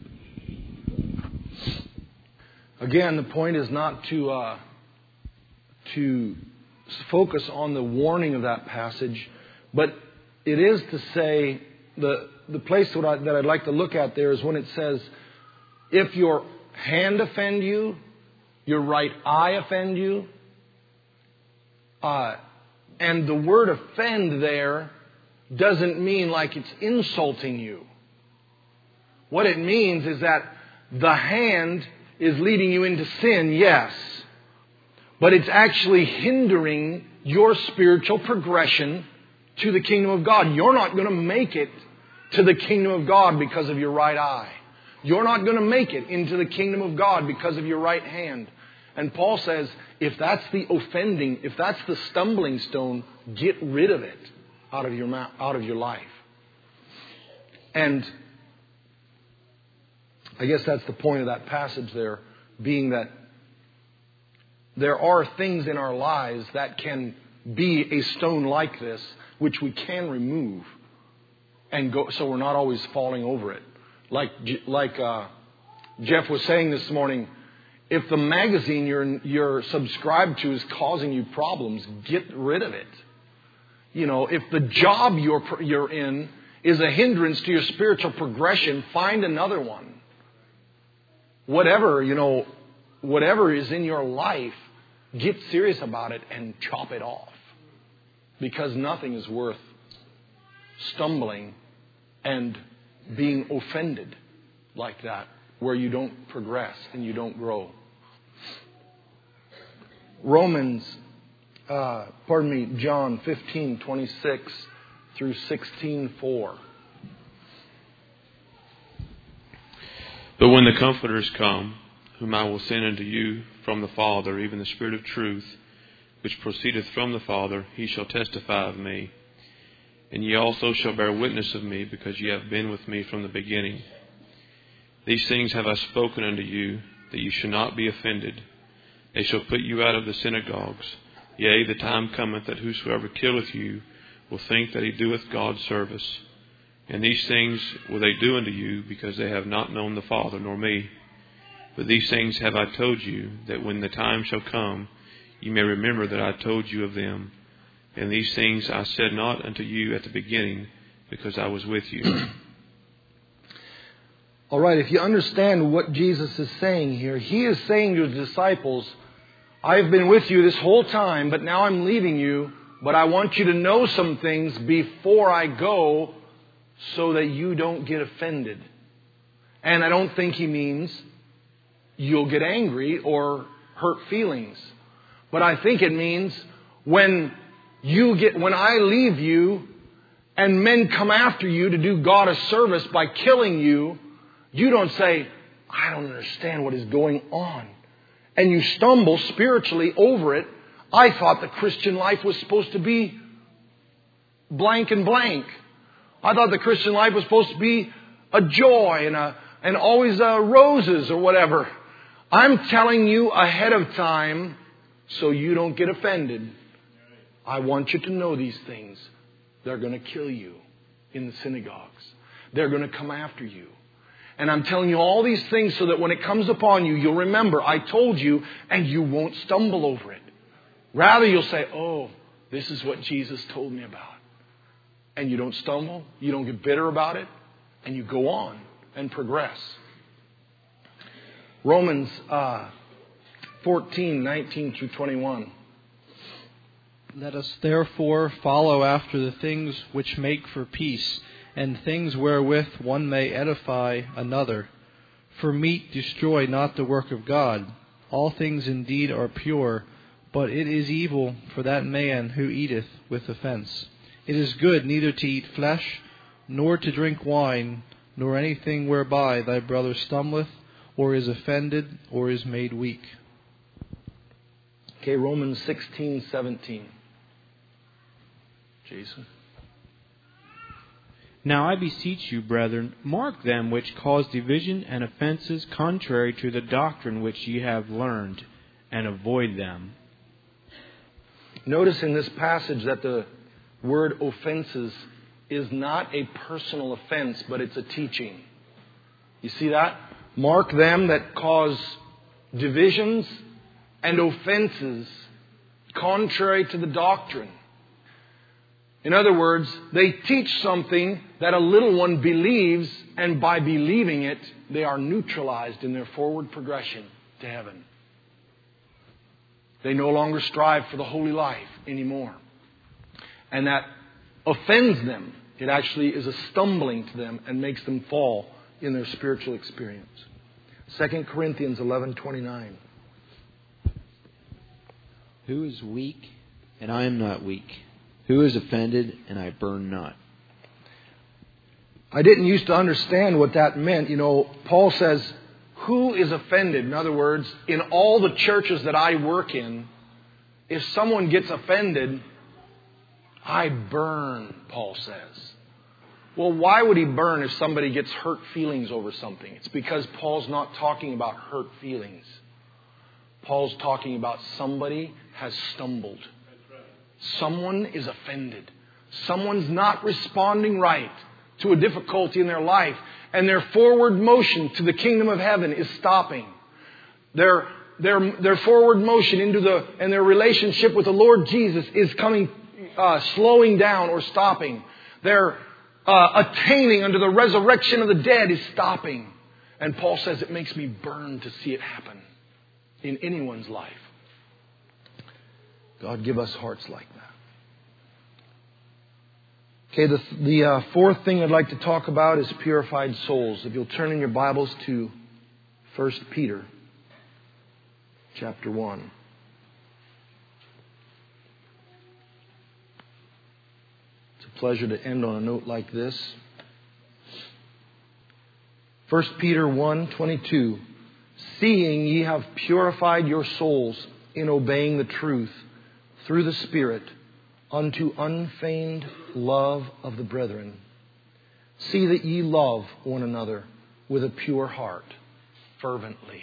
Again, the point is not to focus on the warning of that passage, but it is to say the place that I'd like to look at there is when it says, if your hand offend you, your right eye offend you, and the word offend there doesn't mean like it's insulting you. What it means is that the hand is leading you into sin, yes, but it's actually hindering your spiritual progression to the kingdom of God. You're not going to make it to the kingdom of God because of your right eye. You're not going to make it into the kingdom of God because of your right hand. And Paul says, if that's the offending, if that's the stumbling stone, get rid of it out of your life. And I guess that's the point of that passage there, being that there are things in our lives that can be a stone like this, which we can remove and go, so we're not always falling over it. Like Jeff was saying this morning, if the magazine you're subscribed to is causing you problems, get rid of it. You know, if the job you're in is a hindrance to your spiritual progression, find another one. Whatever is in your life, get serious about it and chop it off. Because nothing is worth stumbling and being offended like that, where you don't progress and you don't grow. John 15:26 through 16:4. But when the Comforters come, whom I will send unto you from the Father, even the Spirit of truth, which proceedeth from the Father, he shall testify of me. And ye also shall bear witness of me, because ye have been with me from the beginning. These things have I spoken unto you, that ye should not be offended. They shall put you out of the synagogues. Yea, the time cometh that whosoever killeth you will think that he doeth God service. And these things will they do unto you, because they have not known the Father nor me. But these things have I told you, that when the time shall come, ye may remember that I told you of them. And these things I said not unto you at the beginning, because I was with you. All right, if you understand what Jesus is saying here, He is saying to His disciples, I've been with you this whole time, but now I'm leaving you. But I want you to know some things before I go so that you don't get offended. And I don't think He means you'll get angry or hurt feelings. But I think it means when I leave you and men come after you to do God a service by killing you, you don't say, I don't understand what is going on. And you stumble spiritually over it. I thought the Christian life was supposed to be blank and blank. I thought the Christian life was supposed to be a joy and always roses or whatever. I'm telling you ahead of time so you don't get offended. I want you to know these things. They're going to kill you in the synagogues. They're going to come after you. And I'm telling you all these things so that when it comes upon you, you'll remember I told you, and you won't stumble over it. Rather, you'll say, oh, this is what Jesus told me about. and you don't stumble, you don't get bitter about it, and you go on and progress. Romans 14:19 through 21. Let us therefore follow after the things which make for peace, and things wherewith one may edify another. For meat destroy not the work of God. All things indeed are pure, but it is evil for that man who eateth with offence. It is good neither to eat flesh, nor to drink wine, nor anything whereby thy brother stumbleth, or is offended, or is made weak. Okay, Romans 16:17. Jason. Now I beseech you, brethren, mark them which cause division and offences contrary to the doctrine which ye have learned, and avoid them. Notice in this passage that the word offenses is not a personal offense, but it's a teaching. You see that? Mark them that cause divisions and offenses contrary to the doctrine. In other words, they teach something that a little one believes, and by believing it, they are neutralized in their forward progression to heaven. They no longer strive for the holy life anymore. And that offends them. It actually is a stumbling to them and makes them fall in their spiritual experience. 2 Corinthians 11:29. Who is weak, and I am not weak? Who is offended, and I burn not? I didn't used to understand what that meant. You know, Paul says, who is offended? In other words, in all the churches that I work in, if someone gets offended, I burn, Paul says. Well, why would he burn if somebody gets hurt feelings over something? It's because Paul's not talking about hurt feelings. Paul's talking about somebody has stumbled. Someone is offended. Someone's not responding right to a difficulty in their life, and their forward motion to the kingdom of heaven is stopping. Their forward motion and their relationship with the Lord Jesus is slowing down or stopping. Their attaining unto the resurrection of the dead is stopping. And Paul says it makes me burn to see it happen in anyone's life. God, give us hearts like that. Okay, the fourth thing I'd like to talk about is purified souls. If you'll turn in your Bibles to 1 Peter chapter 1. It's a pleasure to end on a note like this. 1 Peter 1:22. Seeing ye have purified your souls in obeying the truth through the Spirit unto unfeigned love of the brethren. See that ye love one another with a pure heart, fervently.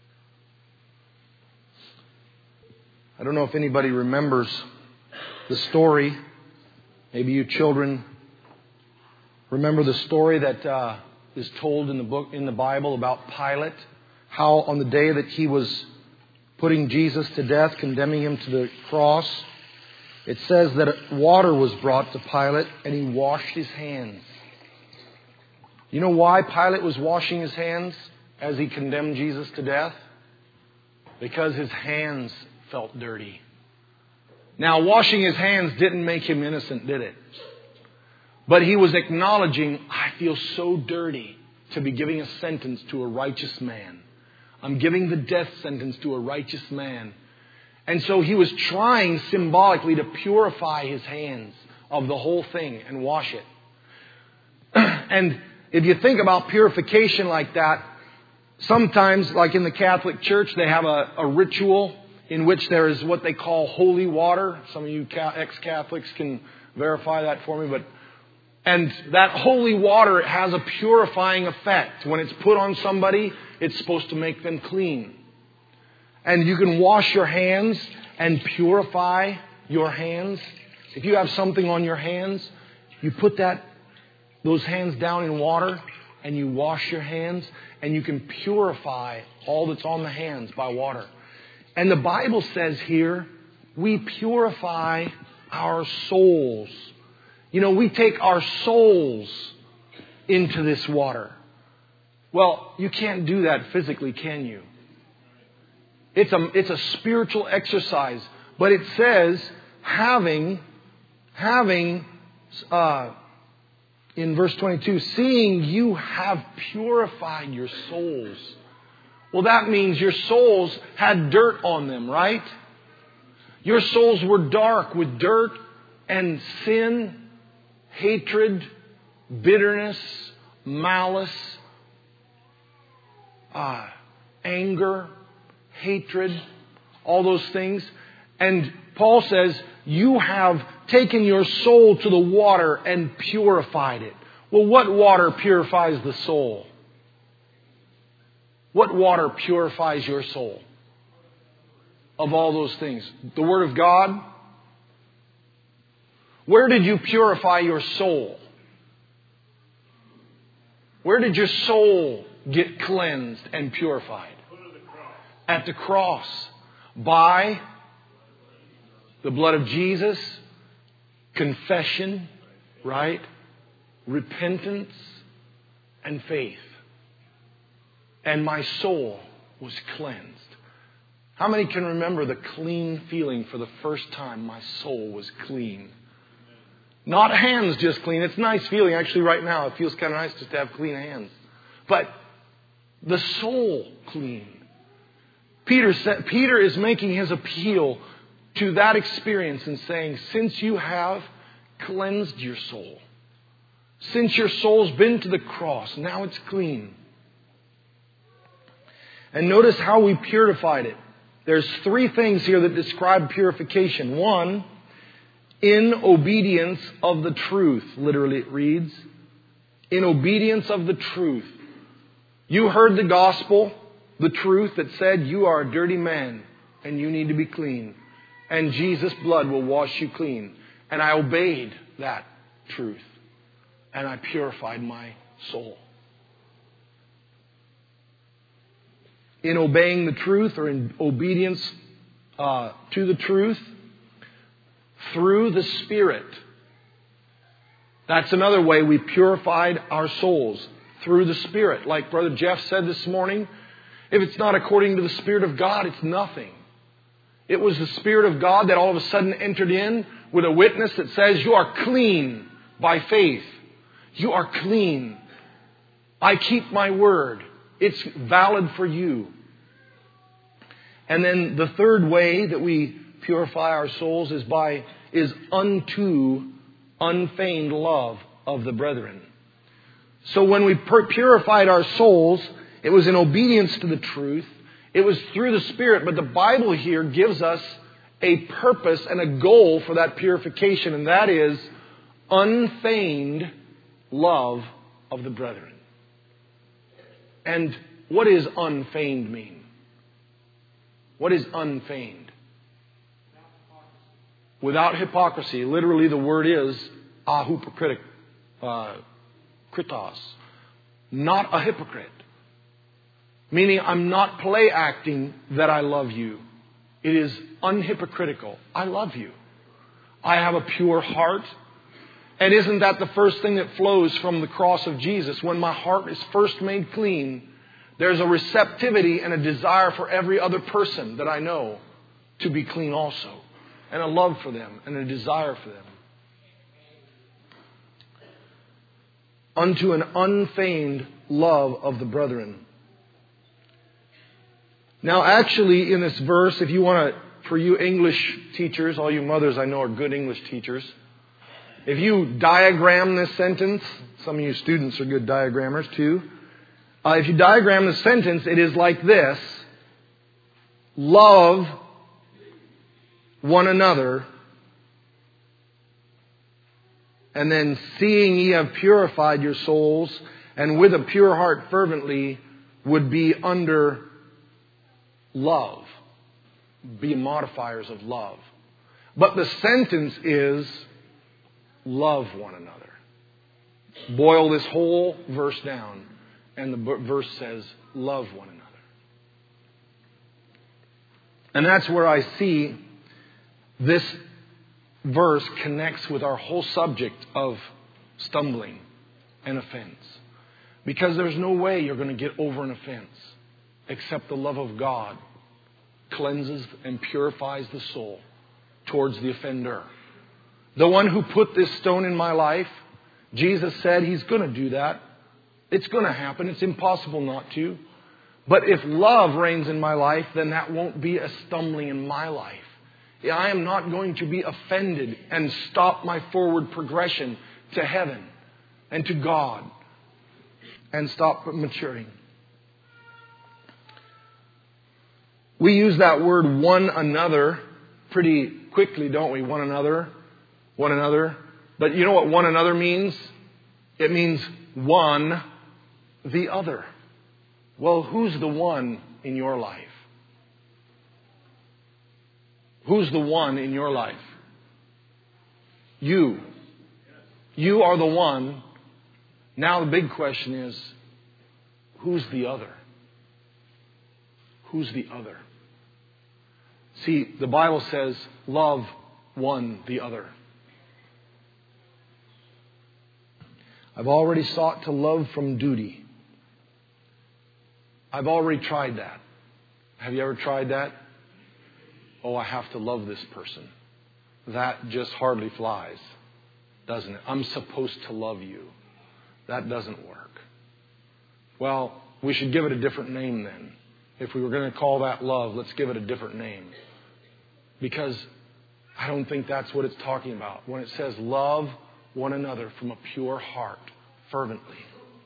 I don't know if anybody remembers the story. Maybe you children remember the story that is told in the Bible about Pilate. How on the day that he was putting Jesus to death, condemning him to the cross, it says that water was brought to Pilate and he washed his hands. You know why Pilate was washing his hands as he condemned Jesus to death? Because his hands felt dirty. Now, washing his hands didn't make him innocent, did it? But he was acknowledging, I feel so dirty to be giving a sentence to a righteous man. I'm giving the death sentence to a righteous man. And so he was trying symbolically to purify his hands of the whole thing and wash it. And if you think about purification like that, sometimes, like in the Catholic Church, they have a ritual in which there is what they call holy water. Some of you ex-Catholics can verify that for me. And that holy water has a purifying effect. When it's put on somebody, it's supposed to make them clean. And you can wash your hands and purify your hands. If you have something on your hands, you put those hands down in water and you wash your hands, and you can purify all that's on the hands by water. And the Bible says here, we purify our souls. We take our souls into this water. Well, you can't do that physically, can you? It's a spiritual exercise. But it says, having in verse 22, seeing you have purified your souls. Well, that means your souls had dirt on them, right? Your souls were dark with dirt and sin, hatred, bitterness, malice, anger, hatred, all those things. And Paul says, you have taken your soul to the water and purified it. Well, what water purifies the soul? What water purifies your soul? Of all those things. The Word of God? Where did you purify your soul? Where did your soul get cleansed and purified? At the cross. By the blood of Jesus, confession, right? Repentance and faith. And my soul was cleansed. How many can remember the clean feeling for the first time my soul was clean? Not hands just clean. It's a nice feeling. Actually, right now, it feels kind of nice just to have clean hands. But the soul clean. Peter is making his appeal to that experience and saying, since you have cleansed your soul, since your soul's been to the cross, now it's clean. And notice how we purified it. There's 3 things here that describe purification. 1, in obedience of the truth. Literally it reads, in obedience of the truth. You heard the gospel, the truth that said you are a dirty man and you need to be clean. And Jesus' blood will wash you clean. And I obeyed that truth. And I purified my soul. In obeying the truth or in obedience to the truth through the Spirit. That's another way we purified our souls. Through the Spirit. Like Brother Jeff said this morning, if it's not according to the Spirit of God, it's nothing. It was the Spirit of God that all of a sudden entered in with a witness that says, you are clean by faith. You are clean. I keep my word. It's valid for you. And then the third way that we purify our souls is unto unfeigned love of the brethren. So when we purified our souls, it was in obedience to the truth. It was through the Spirit. But the Bible here gives us a purpose and a goal for that purification. And that is unfeigned love of the brethren. And what does unfeigned mean? What is unfeigned? Without hypocrisy. Literally the word is ahupocritic, kritos. Not a hypocrite. Meaning I'm not play acting that I love you. It is unhypocritical. I love you. I have a pure heart. And isn't that the first thing that flows from the cross of Jesus? When my heart is first made clean, there's a receptivity and a desire for every other person that I know to be clean also. And a love for them and a desire for them. Unto an unfeigned love of the brethren. Now actually in this verse, if you want to, for you English teachers, all you mothers I know are good English teachers. If you diagram this sentence, some of you students are good diagrammers too. If you diagram the sentence, it is like this. Love one another. And then seeing ye have purified your souls, and with a pure heart fervently, would be under love. Be modifiers of love. But the sentence is, love one another. Boil this whole verse down. And the verse says, love one another. And that's where I see this verse connects with our whole subject of stumbling and offense. Because there's no way you're going to get over an offense except the love of God cleanses and purifies the soul towards the offender. The one who put this stone in my life, Jesus said He's going to do that. It's going to happen. It's impossible not to. But if love reigns in my life, then that won't be a stumbling in my life. I am not going to be offended and stop my forward progression to heaven and to God and stop maturing. We use that word one another pretty quickly, don't we? One another. One another. But you know what one another means? It means one the other. Well, who's the one in your life? Who's the one in your life? You. You are the one. Now the big question is, who's the other? Who's the other? See, the Bible says, love one the other. I've already sought to love from duty. I've already tried that. Have you ever tried that? Oh, I have to love this person. That just hardly flies, doesn't it? I'm supposed to love you. That doesn't work. Well, we should give it a different name then. If we were going to call that love, let's give it a different name. Because I don't think that's what it's talking about. When it says love one another from a pure heart, fervently.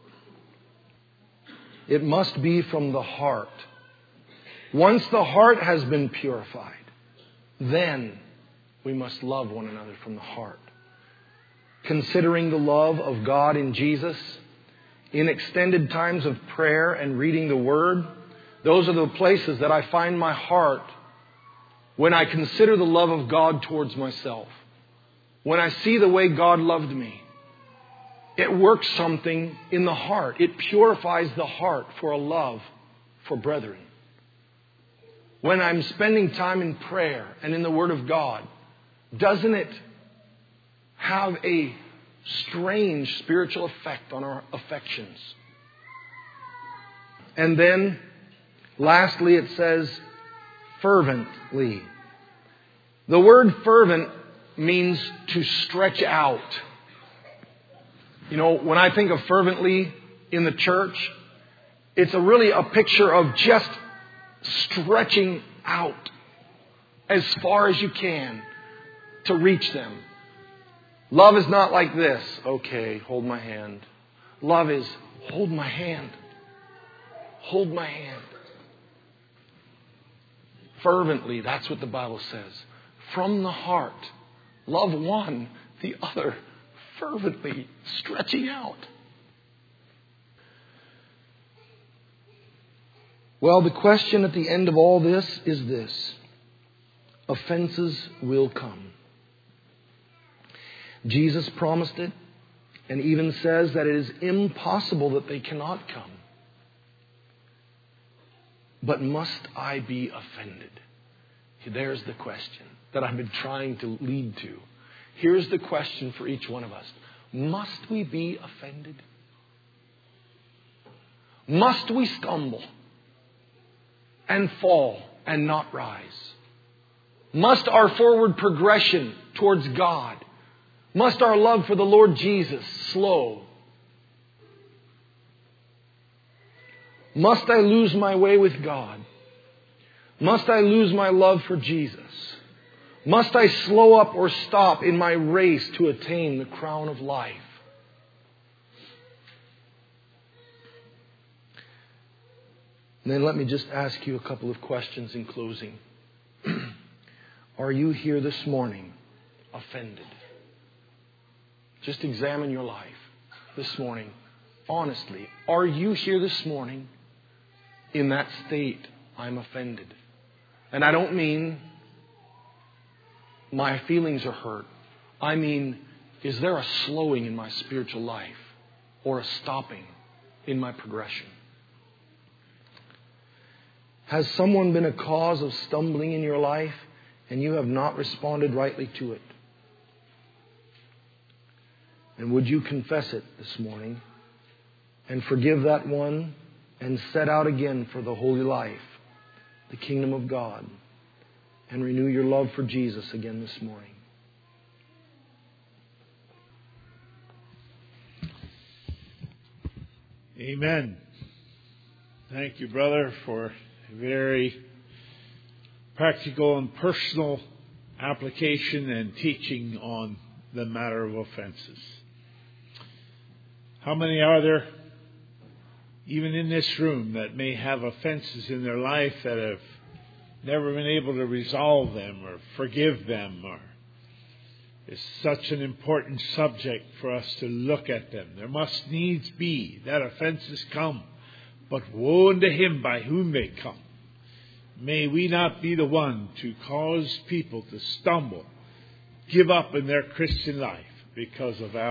It must be from the heart. Once the heart has been purified, then we must love one another from the heart. Considering the love of God in Jesus, in extended times of prayer and reading the Word, those are the places that I find my heart when I consider the love of God towards myself. When I see the way God loved me, it works something in the heart. It purifies the heart for a love for brethren. When I'm spending time in prayer and in the Word of God, doesn't it have a strange spiritual effect on our affections? And then, lastly, it says, fervently. The word fervent means to stretch out. You know, when I think of fervently in the church, it's really a picture of just stretching out as far as you can to reach them. Love is not like this. Okay, hold my hand. Love is hold my hand. Hold my hand. Fervently, that's what the Bible says. From the heart. Love one, the other. Fervently, stretching out. Well, the question at the end of all this is this. Offenses will come. Jesus promised it and even says that it is impossible that they cannot come. But must I be offended? There's the question that I've been trying to lead to. Here's the question for each one of us. Must we be offended? Must we stumble and fall and not rise? Must our forward progression towards God, must our love for the Lord Jesus slow? Must I lose my way with God? Must I lose my love for Jesus? Must I slow up or stop in my race to attain the crown of life? And then let me just ask you a couple of questions in closing. Are you here this morning offended? Just examine your life this morning. Honestly, are you here this morning in that state? I'm offended. And I don't mean my feelings are hurt. I mean, is there a slowing in my spiritual life or a stopping in my progression? Has someone been a cause of stumbling in your life and you have not responded rightly to it? And would you confess it this morning and forgive that one and set out again for the holy life, the kingdom of God, and renew your love for Jesus again this morning? Amen. Thank you, brother, for a very practical and personal application and teaching on the matter of offenses. How many are there, even in this room, that may have offenses in their life that have never been able to resolve them or forgive them? Or it's such an important subject for us to look at them. There must needs be that offenses come, but woe unto him by whom they come. May we not be the one to cause people to stumble, give up in their Christian life because of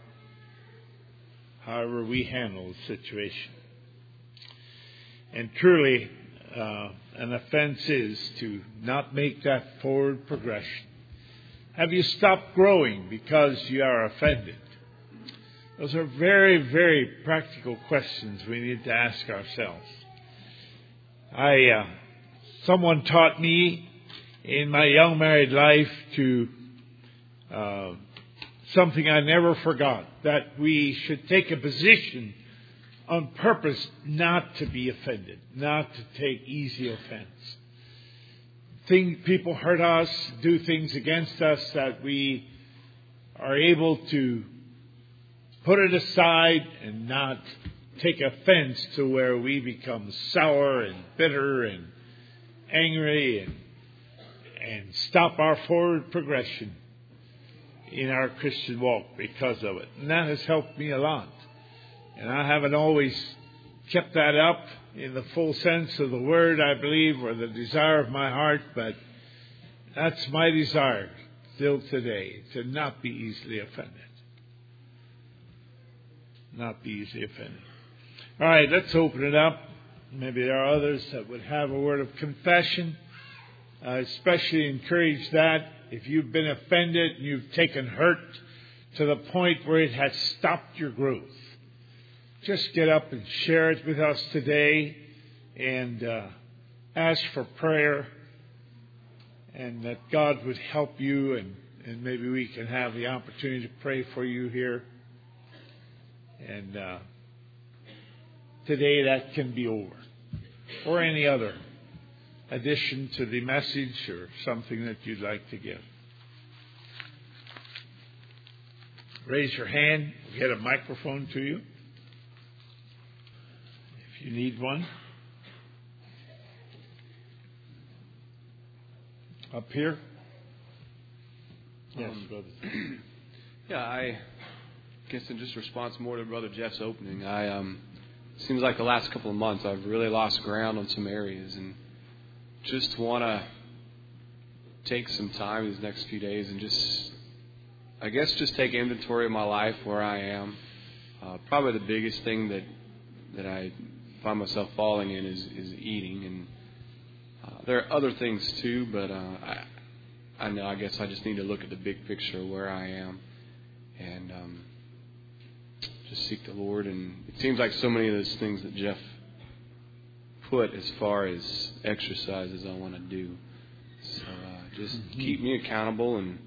however we handle the situation. And truly, an offense is to not make that forward progression. Have you stopped growing because you are offended? Those are very, very practical questions we need to ask ourselves. Someone taught me in my young married life to something I never forgot, that we should take a position on purpose not to be offended, not to take easy offense. People hurt us, do things against us that we are able to put it aside and not take offense to where we become sour and bitter and angry and stop our forward progression in our Christian walk because of it. And that has helped me a lot. And I haven't always kept that up in the full sense of the word, I believe, or the desire of my heart, but that's my desire still today, to not be easily offended. Not be easily offended. All right, let's open it up. Maybe there are others that would have a word of confession. Especially encourage that if you've been offended and you've taken hurt to the point where it has stopped your growth, just get up and share it with us today and ask for prayer, and that God would help you, and maybe we can have the opportunity to pray for you here. And today that can be over. Or any other addition to the message or something that you'd like to give. Raise your hand. We'll get a microphone to you if you need one. Up here. Yes, brother. Yeah, I guess in just response more to Brother Jeff's opening, seems like the last couple of months I've really lost ground on some areas, and just want to take some time these next few days and just take inventory of my life, where I am. Probably the biggest thing that I find myself falling in is eating, and there are other things too, but I guess I just need to look at the big picture of where I am and just seek the Lord. And it seems like so many of those things that Jeff put as far as exercises I want to do. So just keep me accountable, and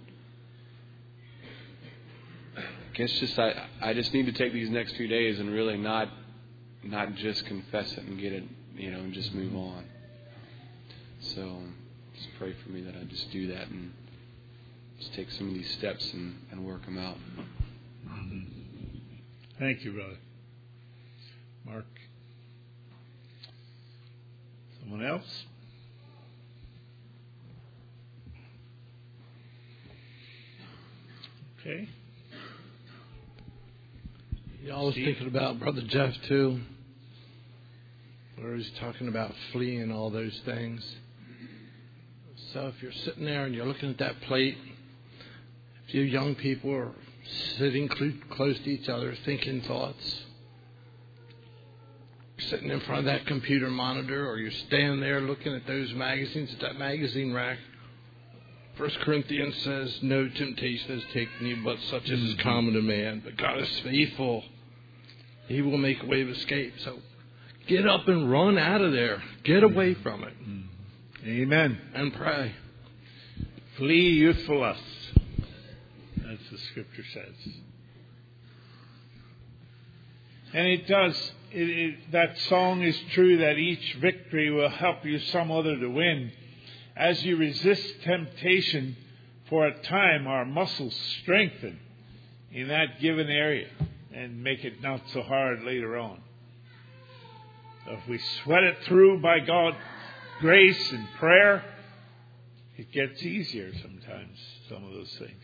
I guess I just need to take these next few days and really not just confess it and get it, and just move on. So just pray for me that I just do that and just take some of these steps and work them out. Thank you, brother. Mark. Someone else? Okay. I was thinking about Brother Jeff too, where he's talking about fleeing all those things. So if you're sitting there and you're looking at that plate, if you young people are sitting close to each other thinking thoughts, sitting in front of that computer monitor, or you're standing there looking at those magazines at that magazine rack, 1 Corinthians says, no temptation has taken you but such as is common to man. But God is faithful. He will make a way of escape. So get up and run out of there. Get away from it. Amen. And pray. Flee youthful lusts, as the Scripture says. And it does. That song is true, that each victory will help you some other to win. As you resist temptation for a time, our muscles strengthen in that given area and make it not so hard later on. So if we sweat it through by God's grace and prayer, it gets easier sometimes, some of those things.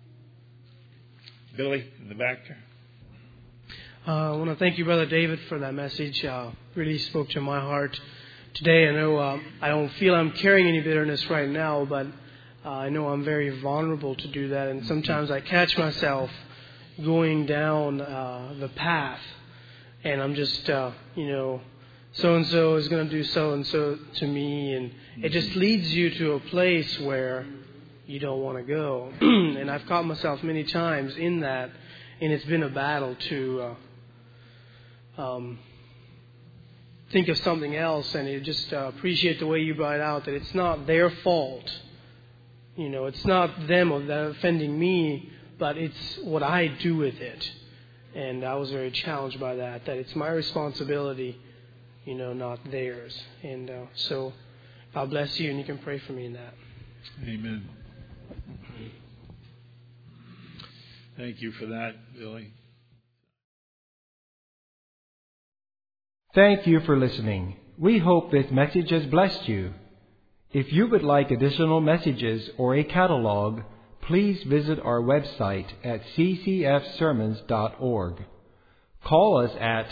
Billy, in the back there. I want to thank you, Brother David, for that message. Really spoke to my heart today. I know I don't feel I'm carrying any bitterness right now, but I know I'm very vulnerable to do that. And sometimes I catch myself going down the path, and I'm just, so-and-so is going to do so-and-so to me. And it just leads you to a place where you don't want to go. And I've caught myself many times in that, and it's been a battle to think of something else, and you just appreciate the way you brought out that it's not their fault. It's not them that are offending me, but it's what I do with it. And I was very challenged by that it's my responsibility, not theirs. And so God bless you, and you can pray for me in that. Amen. Thank you for that, Billy. Thank you for listening. We hope this message has blessed you. If you would like additional messages or a catalog, please visit our website at ccfsermons.org. Call us at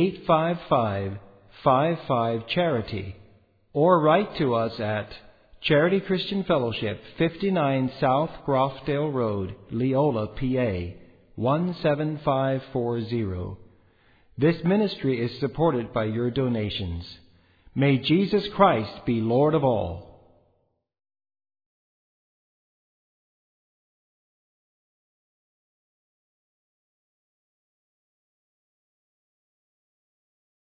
855-55-CHARITY or write to us at Charity Christian Fellowship, 59 South Groffdale Road, Leola, PA, 17540. This ministry is supported by your donations. May Jesus Christ be Lord of all.